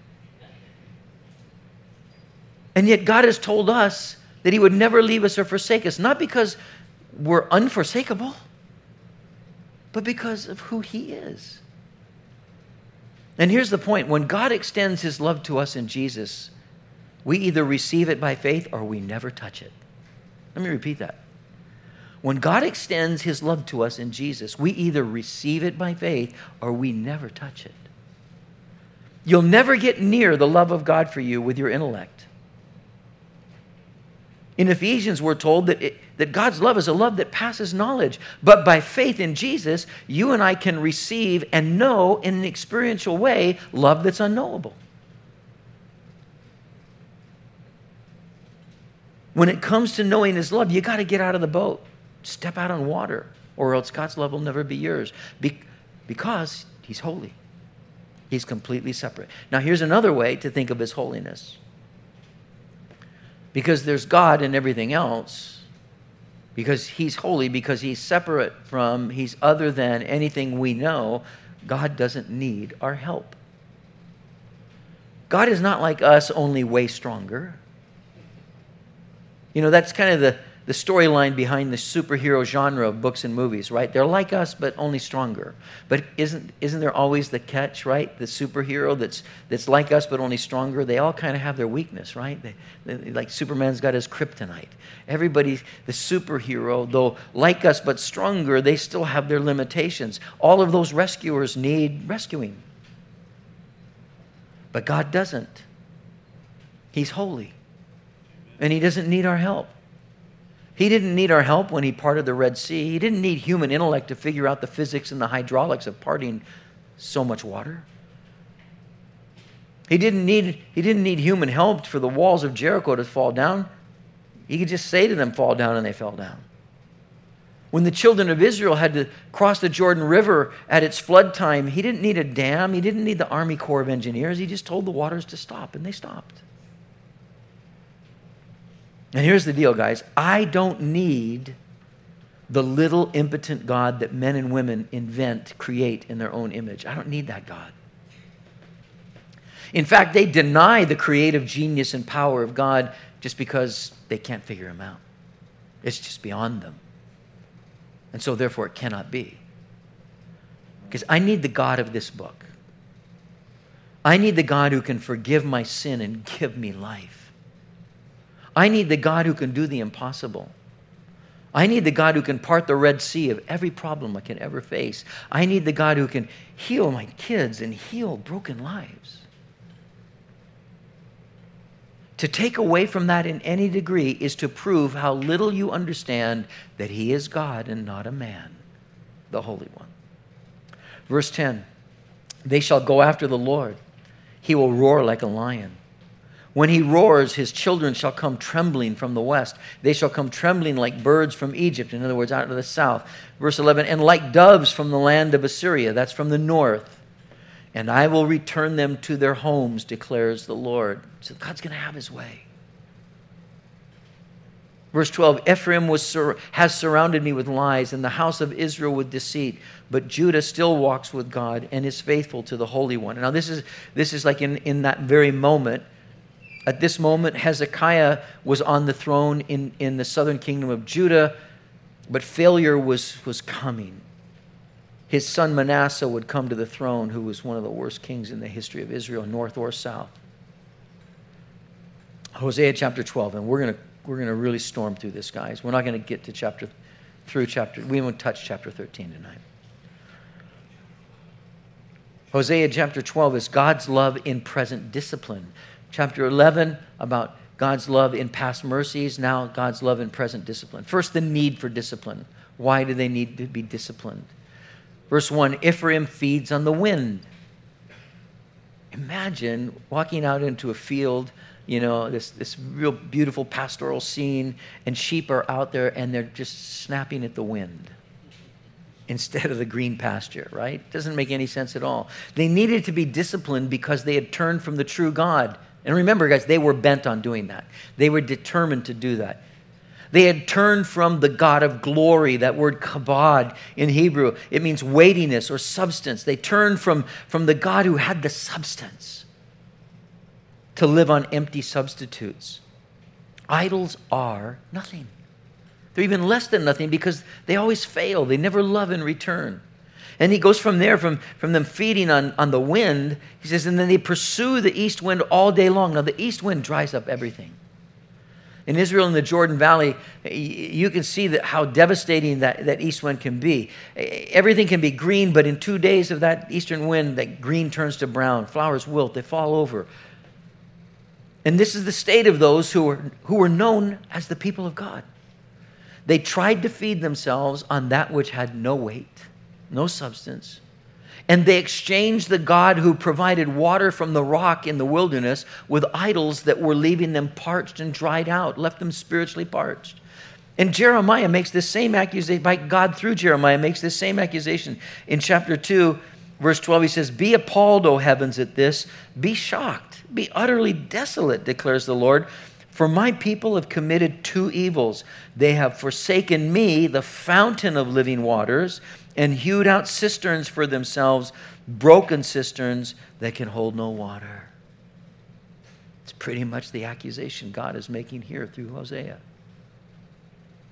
And yet God has told us that he would never leave us or forsake us, not because we're unforsakable, but because of who he is. And here's the point. When God extends his love to us in Jesus, we either receive it by faith or we never touch it. Let me repeat that. When God extends his love to us in Jesus, we either receive it by faith or we never touch it. You'll never get near the love of God for you with your intellect. In Ephesians, we're told that, it, that God's love is a love that passes knowledge. But by faith in Jesus, you and I can receive and know in an experiential way love that's unknowable. When it comes to knowing his love, you got to get out of the boat. Step out on water, or else God's love will never be yours. Be, because he's holy. He's completely separate. Now, here's another way to think of his holiness. Because there's God in everything else, because he's holy, because he's separate from, he's other than anything we know, God doesn't need our help. God is not like us, only way stronger. You know, that's kind of the, the storyline behind the superhero genre of books and movies, right? They're like us, but only stronger. But isn't isn't there always the catch, right? The superhero that's that's like us, but only stronger. They all kind of have their weakness, right? They, they, like Superman's got his kryptonite. Everybody, the superhero, though like us but stronger, they still have their limitations. All of those rescuers need rescuing. But God doesn't. He's holy. And He doesn't need our help. He didn't need our help when He parted the Red Sea. He didn't need human intellect to figure out the physics and the hydraulics of parting so much water. He didn't need, he didn't need human help for the walls of Jericho to fall down. He could just say to them, fall down, and they fell down. When the children of Israel had to cross the Jordan River at its flood time, He didn't need a dam. He didn't need the Army Corps of Engineers. He just told the waters to stop, and they stopped. And here's the deal, guys. I don't need the little impotent God that men and women invent, create in their own image. I don't need that God. In fact, they deny the creative genius and power of God just because they can't figure Him out. It's just beyond them. And so therefore it cannot be. Because I need the God of this book. I need the God who can forgive my sin and give me life. I need the God who can do the impossible. I need the God who can part the Red Sea of every problem I can ever face. I need the God who can heal my kids and heal broken lives. To take away from that in any degree is to prove how little you understand that He is God and not a man, the Holy One. Verse ten, they shall go after the Lord. He will roar like a lion. When He roars, His children shall come trembling from the west. They shall come trembling like birds from Egypt, in other words, out of the south. Verse eleven, and like doves from the land of Assyria, that's from the north. And I will return them to their homes, declares the Lord. So God's going to have His way. Verse twelve, Ephraim was sur- has surrounded me with lies, and the house of Israel with deceit. But Judah still walks with God and is faithful to the Holy One. Now this is, this is like in, in that very moment. At this moment, Hezekiah was on the throne in, in the southern kingdom of Judah, but failure was, was coming. His son Manasseh would come to the throne, who was one of the worst kings in the history of Israel, north or south. Hosea chapter twelve, and we're going to we're going to really storm through this, guys. We're not going to get to chapter through chapter. We won't touch chapter thirteen tonight. Hosea chapter twelve is God's love in present discipline. Chapter eleven about God's love in past mercies. Now God's love in present discipline. First, the need for discipline. Why do they need to be disciplined? Verse one, Ephraim feeds on the wind. Imagine walking out into a field, you know, this, this real beautiful pastoral scene, and sheep are out there and they're just snapping at the wind instead of the green pasture, right? Doesn't make any sense at all. They needed to be disciplined because they had turned from the true God. And remember, guys, they were bent on doing that. They were determined to do that. They had turned from the God of glory, that word kabod in Hebrew. It means weightiness or substance. They turned from, from the God who had the substance to live on empty substitutes. Idols are nothing. They're even less than nothing because they always fail. They never love in return. And he goes from there, from, from them feeding on, on the wind, he says, and then they pursue the east wind all day long. Now, the east wind dries up everything. In Israel, in the Jordan Valley, you can see that how devastating that, that east wind can be. Everything can be green, but in two days of that eastern wind, that green turns to brown. Flowers wilt, they fall over. And this is the state of those who were, who were known as the people of God. They tried to feed themselves on that which had no weight, no substance. And they exchanged the God who provided water from the rock in the wilderness with idols that were leaving them parched and dried out, left them spiritually parched. And Jeremiah makes this same accusation, by God through Jeremiah makes this same accusation. In chapter two, verse twelve, he says, be appalled, O heavens, at this. Be shocked. Be utterly desolate, declares the Lord. For my people have committed two evils. They have forsaken me, the fountain of living waters, and hewed out cisterns for themselves, broken cisterns that can hold no water. It's pretty much the accusation God is making here through Hosea.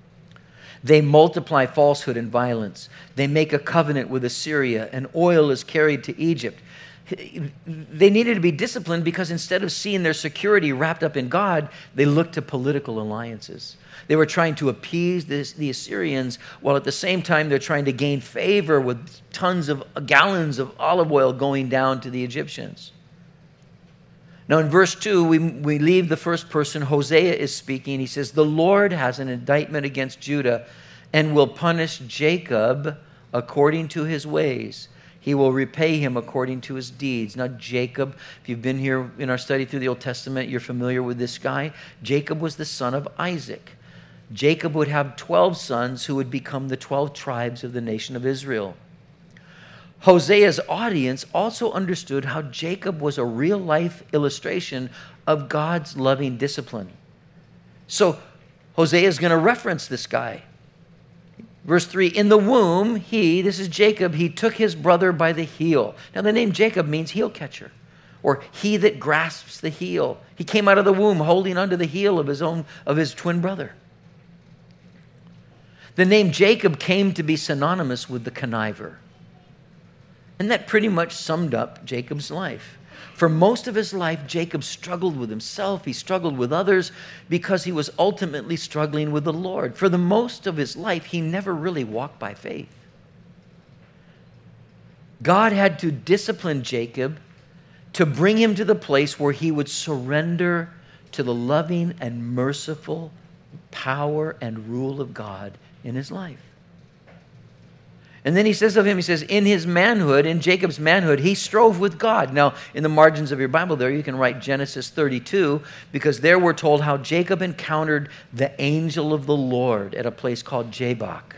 They multiply falsehood and violence. They make a covenant with Assyria, and oil is carried to Egypt. They needed to be disciplined because instead of seeing their security wrapped up in God, they looked to political alliances. They were trying to appease this, the Assyrians, while at the same time they're trying to gain favor with tons of gallons of olive oil going down to the Egyptians. Now in verse two, we, we leave the first person. Hosea is speaking. He says, the Lord has an indictment against Judah and will punish Jacob according to his ways. He will repay him according to his deeds. Now Jacob, if you've been here in our study through the Old Testament, you're familiar with this guy. Jacob was the son of Isaac. Jacob would have twelve sons who would become the twelve tribes of the nation of Israel. Hosea's audience also understood how Jacob was a real-life illustration of God's loving discipline. So Hosea is going to reference this guy. Verse three, in the womb, he, this is Jacob, he took his brother by the heel. Now the name Jacob means heel catcher, or he that grasps the heel. He came out of the womb holding onto the heel of his own, of his twin brother. The name Jacob came to be synonymous with the conniver. And that pretty much summed up Jacob's life. For most of his life, Jacob struggled with himself. He struggled with others because he was ultimately struggling with the Lord. For the most of his life, he never really walked by faith. God had to discipline Jacob to bring him to the place where he would surrender to the loving and merciful power and rule of God in his life. And then he says of him, he says, in his manhood, in Jacob's manhood, he strove with God. Now, in the margins of your Bible there, you can write Genesis thirty-two, because there we're told how Jacob encountered the angel of the Lord at a place called Jabbok.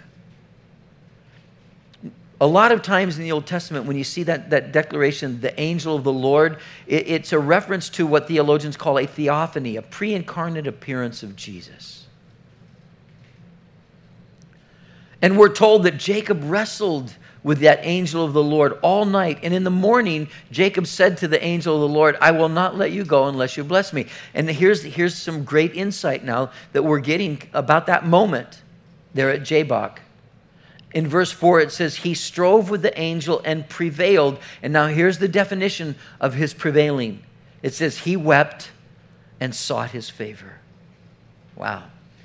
A lot of times in the Old Testament, when you see that, that declaration, the angel of the Lord, it, it's a reference to what theologians call a theophany, a pre-incarnate appearance of Jesus. And we're told that Jacob wrestled with that angel of the Lord all night. And in the morning, Jacob said to the angel of the Lord, I will not let you go unless you bless me. And here's, here's some great insight now that we're getting about that moment there at Jabbok. In verse four, it says, he strove with the angel and prevailed. And now here's the definition of his prevailing. It says, he wept and sought his favor. Wow.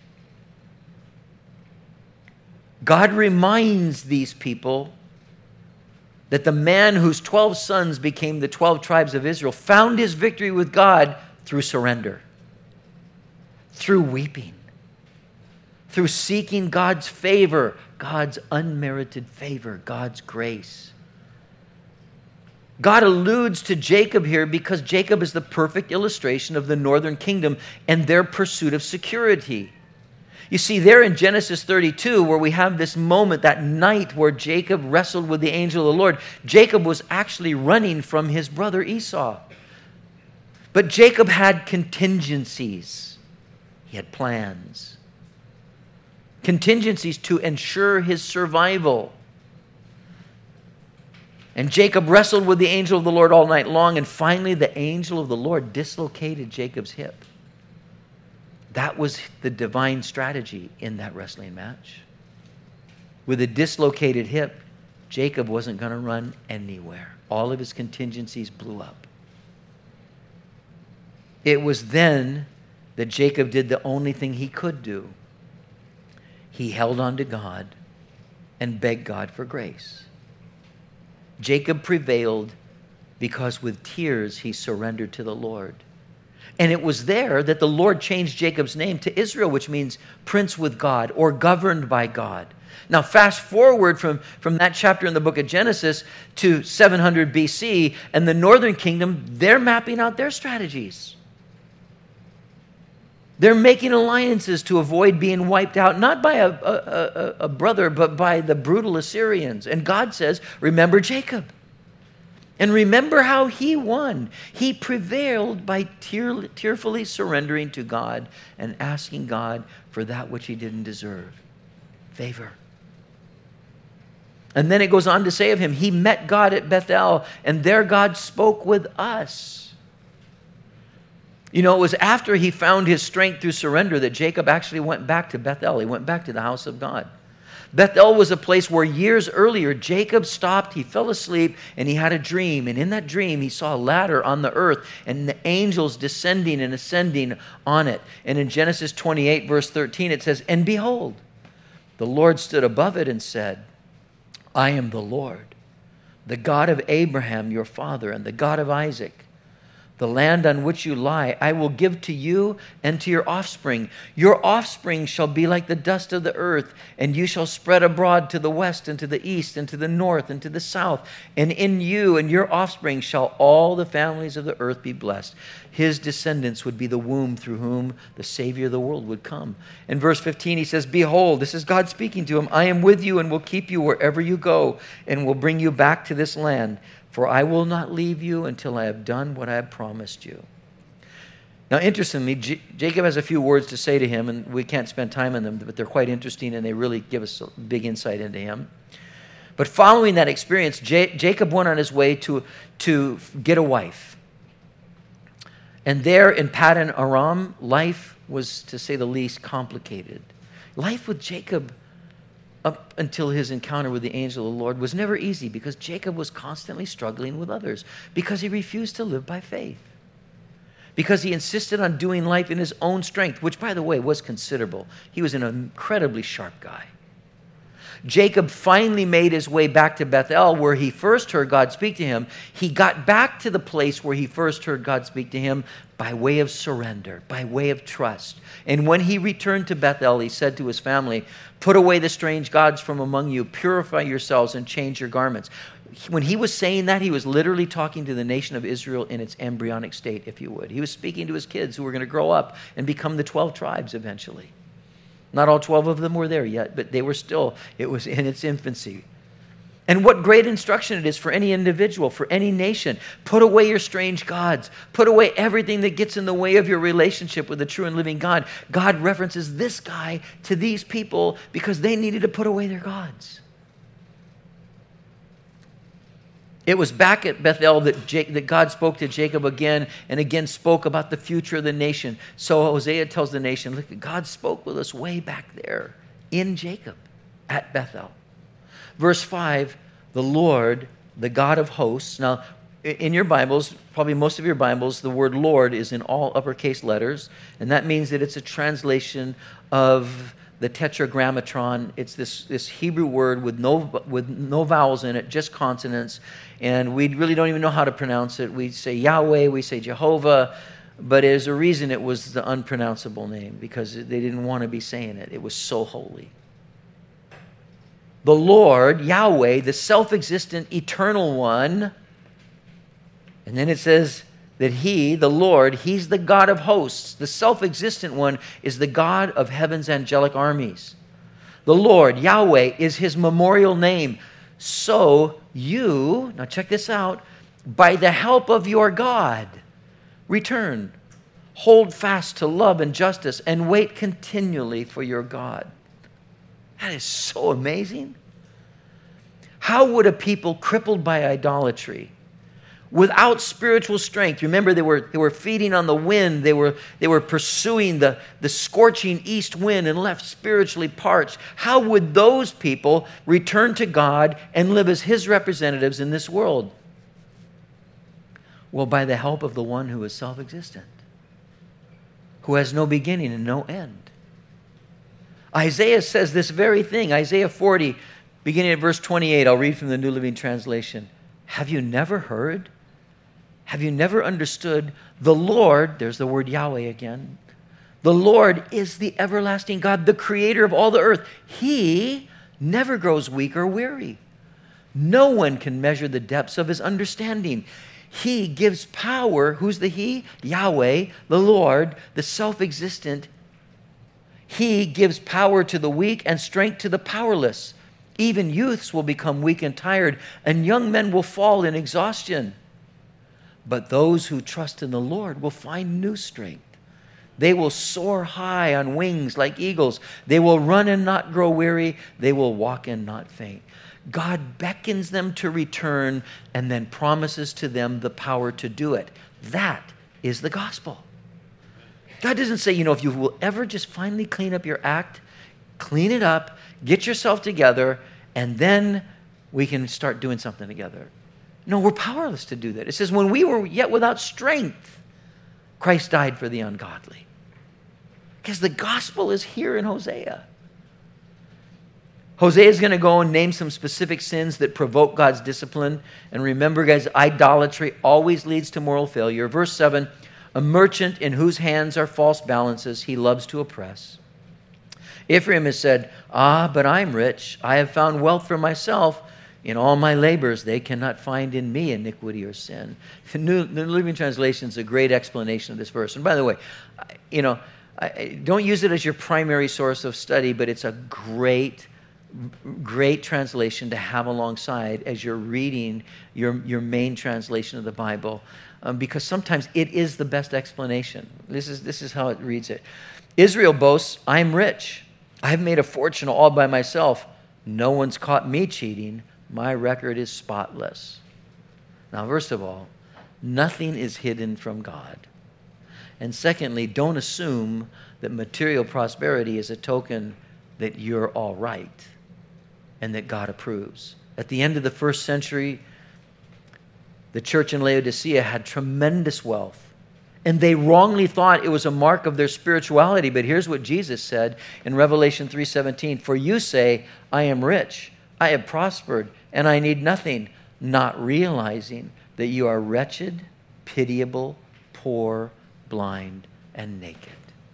God reminds these people that the man whose twelve sons became the twelve tribes of Israel found his victory with God through surrender, through weeping, through seeking God's favor, God's unmerited favor, God's grace. God alludes to Jacob here because Jacob is the perfect illustration of the northern kingdom and their pursuit of security. You see, there in Genesis thirty-two, where we have this moment, that night where Jacob wrestled with the angel of the Lord, Jacob was actually running from his brother Esau. But Jacob had contingencies. He had plans. Contingencies to ensure his survival. And Jacob wrestled with the angel of the Lord all night long, and finally the angel of the Lord dislocated Jacob's hip. That was the divine strategy in that wrestling match. With a dislocated hip, Jacob wasn't going to run anywhere. All of his contingencies blew up. It was then that Jacob did the only thing he could do. He held on to God and begged God for grace. Jacob prevailed because with tears he surrendered to the Lord. And it was there that the Lord changed Jacob's name to Israel, which means prince with God or governed by God. Now, fast forward from, from that chapter in the book of Genesis to seven hundred B C, and the northern kingdom, they're mapping out their strategies. They're making alliances to avoid being wiped out, not by a, a, a, a brother, but by the brutal Assyrians. And God says, remember Jacob. And remember how he won. He prevailed by tear, tearfully surrendering to God and asking God for that which he didn't deserve. Favor. And then it goes on to say of him, he met God at Bethel, and there God spoke with us. You know, it was after he found his strength through surrender that Jacob actually went back to Bethel. He went back to the house of God. Bethel was a place where years earlier Jacob stopped, he fell asleep, and he had a dream. And in that dream, he saw a ladder on the earth and the angels descending and ascending on it. And in Genesis twenty-eight, verse thirteen, it says, "And behold, the Lord stood above it and said, I am the Lord, the God of Abraham, your father, and the God of Isaac. The land on which you lie, I will give to you and to your offspring. Your offspring shall be like the dust of the earth, and you shall spread abroad to the west and to the east and to the north and to the south. And in you and your offspring shall all the families of the earth be blessed." His descendants would be the womb through whom the Savior of the world would come. In verse fifteen, he says, "Behold," this is God speaking to him, "I am with you and will keep you wherever you go and will bring you back to this land. For I will not leave you until I have done what I have promised you." Now, interestingly, J- Jacob has a few words to say to him, and we can't spend time on them, but they're quite interesting, and they really give us a big insight into him. But following that experience, J- Jacob went on his way to, to get a wife. And there in Paddan Aram, life was, to say the least, complicated. Life with Jacob up until his encounter with the angel of the Lord was never easy, because Jacob was constantly struggling with others, because he refused to live by faith, because he insisted on doing life in his own strength, which, by the way, was considerable. He was an incredibly sharp guy. Jacob finally made his way back to Bethel, where he first heard God speak to him. He got back to the place where he first heard God speak to him by way of surrender, by way of trust. And when he returned to Bethel, he said to his family, "Put away the strange gods from among you, purify yourselves, and change your garments." When he was saying that, he was literally talking to the nation of Israel in its embryonic state, if you would. He was speaking to his kids who were going to grow up and become the twelve tribes eventually. Not all twelve of them were there yet, but they were still, it was in its infancy. And what great instruction it is for any individual, for any nation. Put away your strange gods. Put away everything that gets in the way of your relationship with the true and living God. God references this guy to these people because they needed to put away their gods. It was back at Bethel that, Jake, that God spoke to Jacob again and again spoke about the future of the nation. So Hosea tells the nation, look, God spoke with us way back there in Jacob at Bethel. Verse five, the Lord, the God of hosts. Now, in your Bibles, probably most of your Bibles, the word Lord is in all uppercase letters, and that means that it's a translation of the tetragrammaton. It's this, this Hebrew word with no, with no vowels in it, just consonants, and we really don't even know how to pronounce it. We say Yahweh, we say Jehovah, but there's a reason it was the unpronounceable name, because they didn't want to be saying it. It was so holy. The Lord, Yahweh, the self-existent, eternal one. And then it says that He, the Lord, He's the God of hosts. The self-existent one is the God of heaven's angelic armies. The Lord, Yahweh, is His memorial name. So you, now check this out, by the help of your God, return, hold fast to love and justice, and wait continually for your God. That is so amazing. How would a people crippled by idolatry, without spiritual strength, remember they were, they were feeding on the wind, they were, they were pursuing the, the scorching east wind and left spiritually parched, how would those people return to God and live as His representatives in this world? Well, by the help of the one who is self-existent, who has no beginning and no end. Isaiah says this very thing. Isaiah forty, beginning at verse twenty-eight. I'll read from the New Living Translation. Have you never heard? Have you never understood? The Lord, there's the word Yahweh again. The Lord is the everlasting God, the creator of all the earth. He never grows weak or weary. No one can measure the depths of His understanding. He gives power. Who's the He? Yahweh, the Lord, the self-existent. He gives power to the weak and strength to the powerless. Even youths will become weak and tired, and young men will fall in exhaustion. But those who trust in the Lord will find new strength. They will soar high on wings like eagles. They will run and not grow weary. They will walk and not faint. God beckons them to return and then promises to them the power to do it. That is the gospel. God doesn't say, you know, if you will ever just finally clean up your act, clean it up, get yourself together, and then we can start doing something together. No, we're powerless to do that. It says, when we were yet without strength, Christ died for the ungodly. Because the gospel is here in Hosea. Hosea is going to go and name some specific sins that provoke God's discipline. And remember, guys, idolatry always leads to moral failure. Verse seven, a merchant in whose hands are false balances, he loves to oppress. Ephraim has said, ah, but I'm rich. I have found wealth for myself. In all my labors, they cannot find in me iniquity or sin. The New, the New Living Translation is a great explanation of this verse. And by the way, you know, I, don't use it as your primary source of study, but it's a great, great translation to have alongside as you're reading your, your main translation of the Bible, um, because sometimes it is the best explanation. This is, this is how it reads it. Israel boasts, I'm rich. I've made a fortune all by myself. No one's caught me cheating. My record is spotless. Now, first of all, nothing is hidden from God. And secondly, don't assume that material prosperity is a token that you're all right and that God approves. At the end of the first century, the church in Laodicea had tremendous wealth. And they wrongly thought it was a mark of their spirituality. But here's what Jesus said in Revelation three seventeen. For you say, I am rich, I have prospered, and I need nothing, not realizing that you are wretched, pitiable, poor, blind, and naked.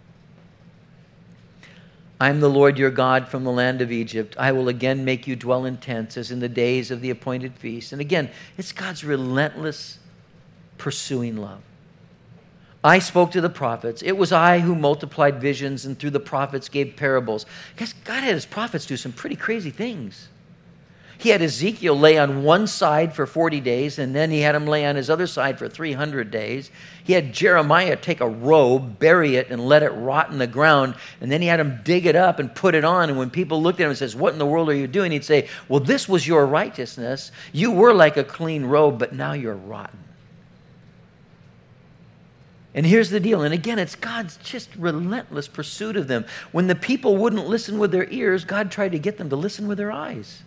I am the Lord your God from the land of Egypt. I will again make you dwell in tents as in the days of the appointed feast. And again, it's God's relentless pursuing love. I spoke to the prophets. It was I who multiplied visions and through the prophets gave parables. Because God had his prophets do some pretty crazy things. He had Ezekiel lay on one side for forty days, and then he had him lay on his other side for three hundred days. He had Jeremiah take a robe, bury it, and let it rot in the ground, and then he had him dig it up and put it on. And when people looked at him and says, what in the world are you doing? He'd say, well, this was your righteousness. You were like a clean robe, but now you're rotten. And here's the deal. And again, it's God's just relentless pursuit of them. When the people wouldn't listen with their ears, God tried to get them to listen with their eyes.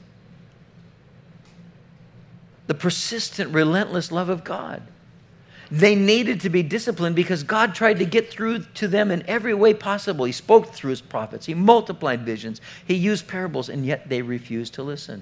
The persistent, relentless love of God. They needed to be disciplined because God tried to get through to them in every way possible. He spoke through his prophets. He multiplied visions. He used parables, and yet they refused to listen.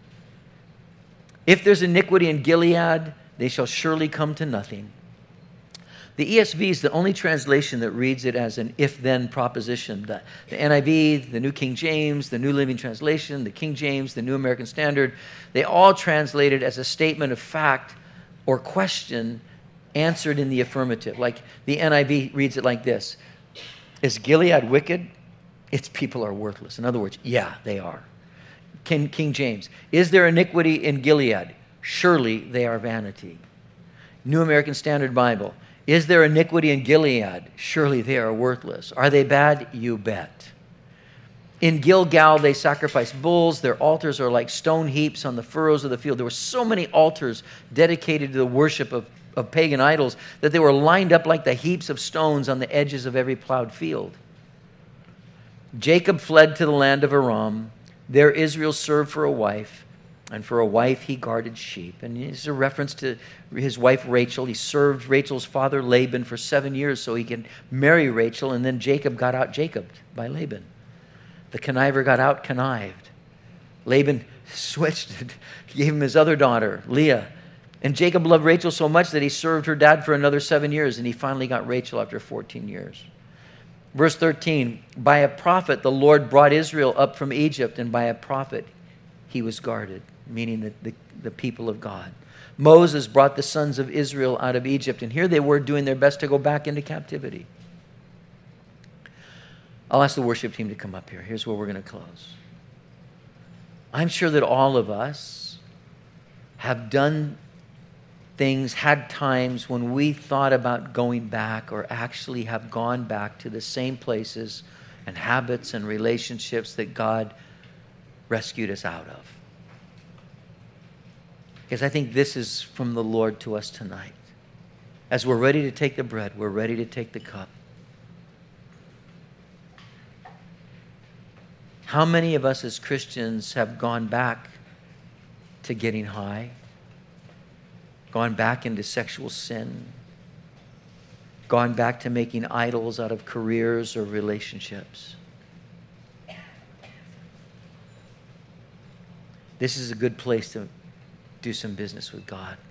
If there's iniquity in Gilead, they shall surely come to nothing. The E S V is the only translation that reads it as an if-then proposition. The, the N I V, the New King James, the New Living Translation, the King James, the New American Standard, they all translate it as a statement of fact or question answered in the affirmative. Like the N I V reads it like this. Is Gilead wicked? Its people are worthless. In other words, yeah, they are. King, King James, is there iniquity in Gilead? Surely they are vanity. New American Standard Bible, is there iniquity in Gilead? Surely they are worthless. Are they bad? You bet. In Gilgal, they sacrifice bulls. Their altars are like stone heaps on the furrows of the field. There were so many altars dedicated to the worship of, of pagan idols that they were lined up like the heaps of stones on the edges of every plowed field. Jacob fled to the land of Aram. There Israel served for a wife. And for a wife, he guarded sheep. And this is a reference to his wife, Rachel. He served Rachel's father, Laban, for seven years so he could marry Rachel. And then Jacob got out Jacobed by Laban. The conniver got out connived. Laban switched and gave him his other daughter, Leah. And Jacob loved Rachel so much that he served her dad for another seven years. And he finally got Rachel after fourteen years. Verse thirteen, by a prophet, the Lord brought Israel up from Egypt, and by a prophet, he was guarded. Meaning the, the, the people of God. Moses brought the sons of Israel out of Egypt, and here they were doing their best to go back into captivity. I'll ask the worship team to come up here. Here's where we're going to close. I'm sure that all of us have done things, had times when we thought about going back or actually have gone back to the same places and habits and relationships that God rescued us out of. Because I think this is from the Lord to us tonight. As we're ready to take the bread, we're ready to take the cup. How many of us as Christians have gone back to getting high? Gone back into sexual sin? Gone back to making idols out of careers or relationships? This is a good place to do some business with God.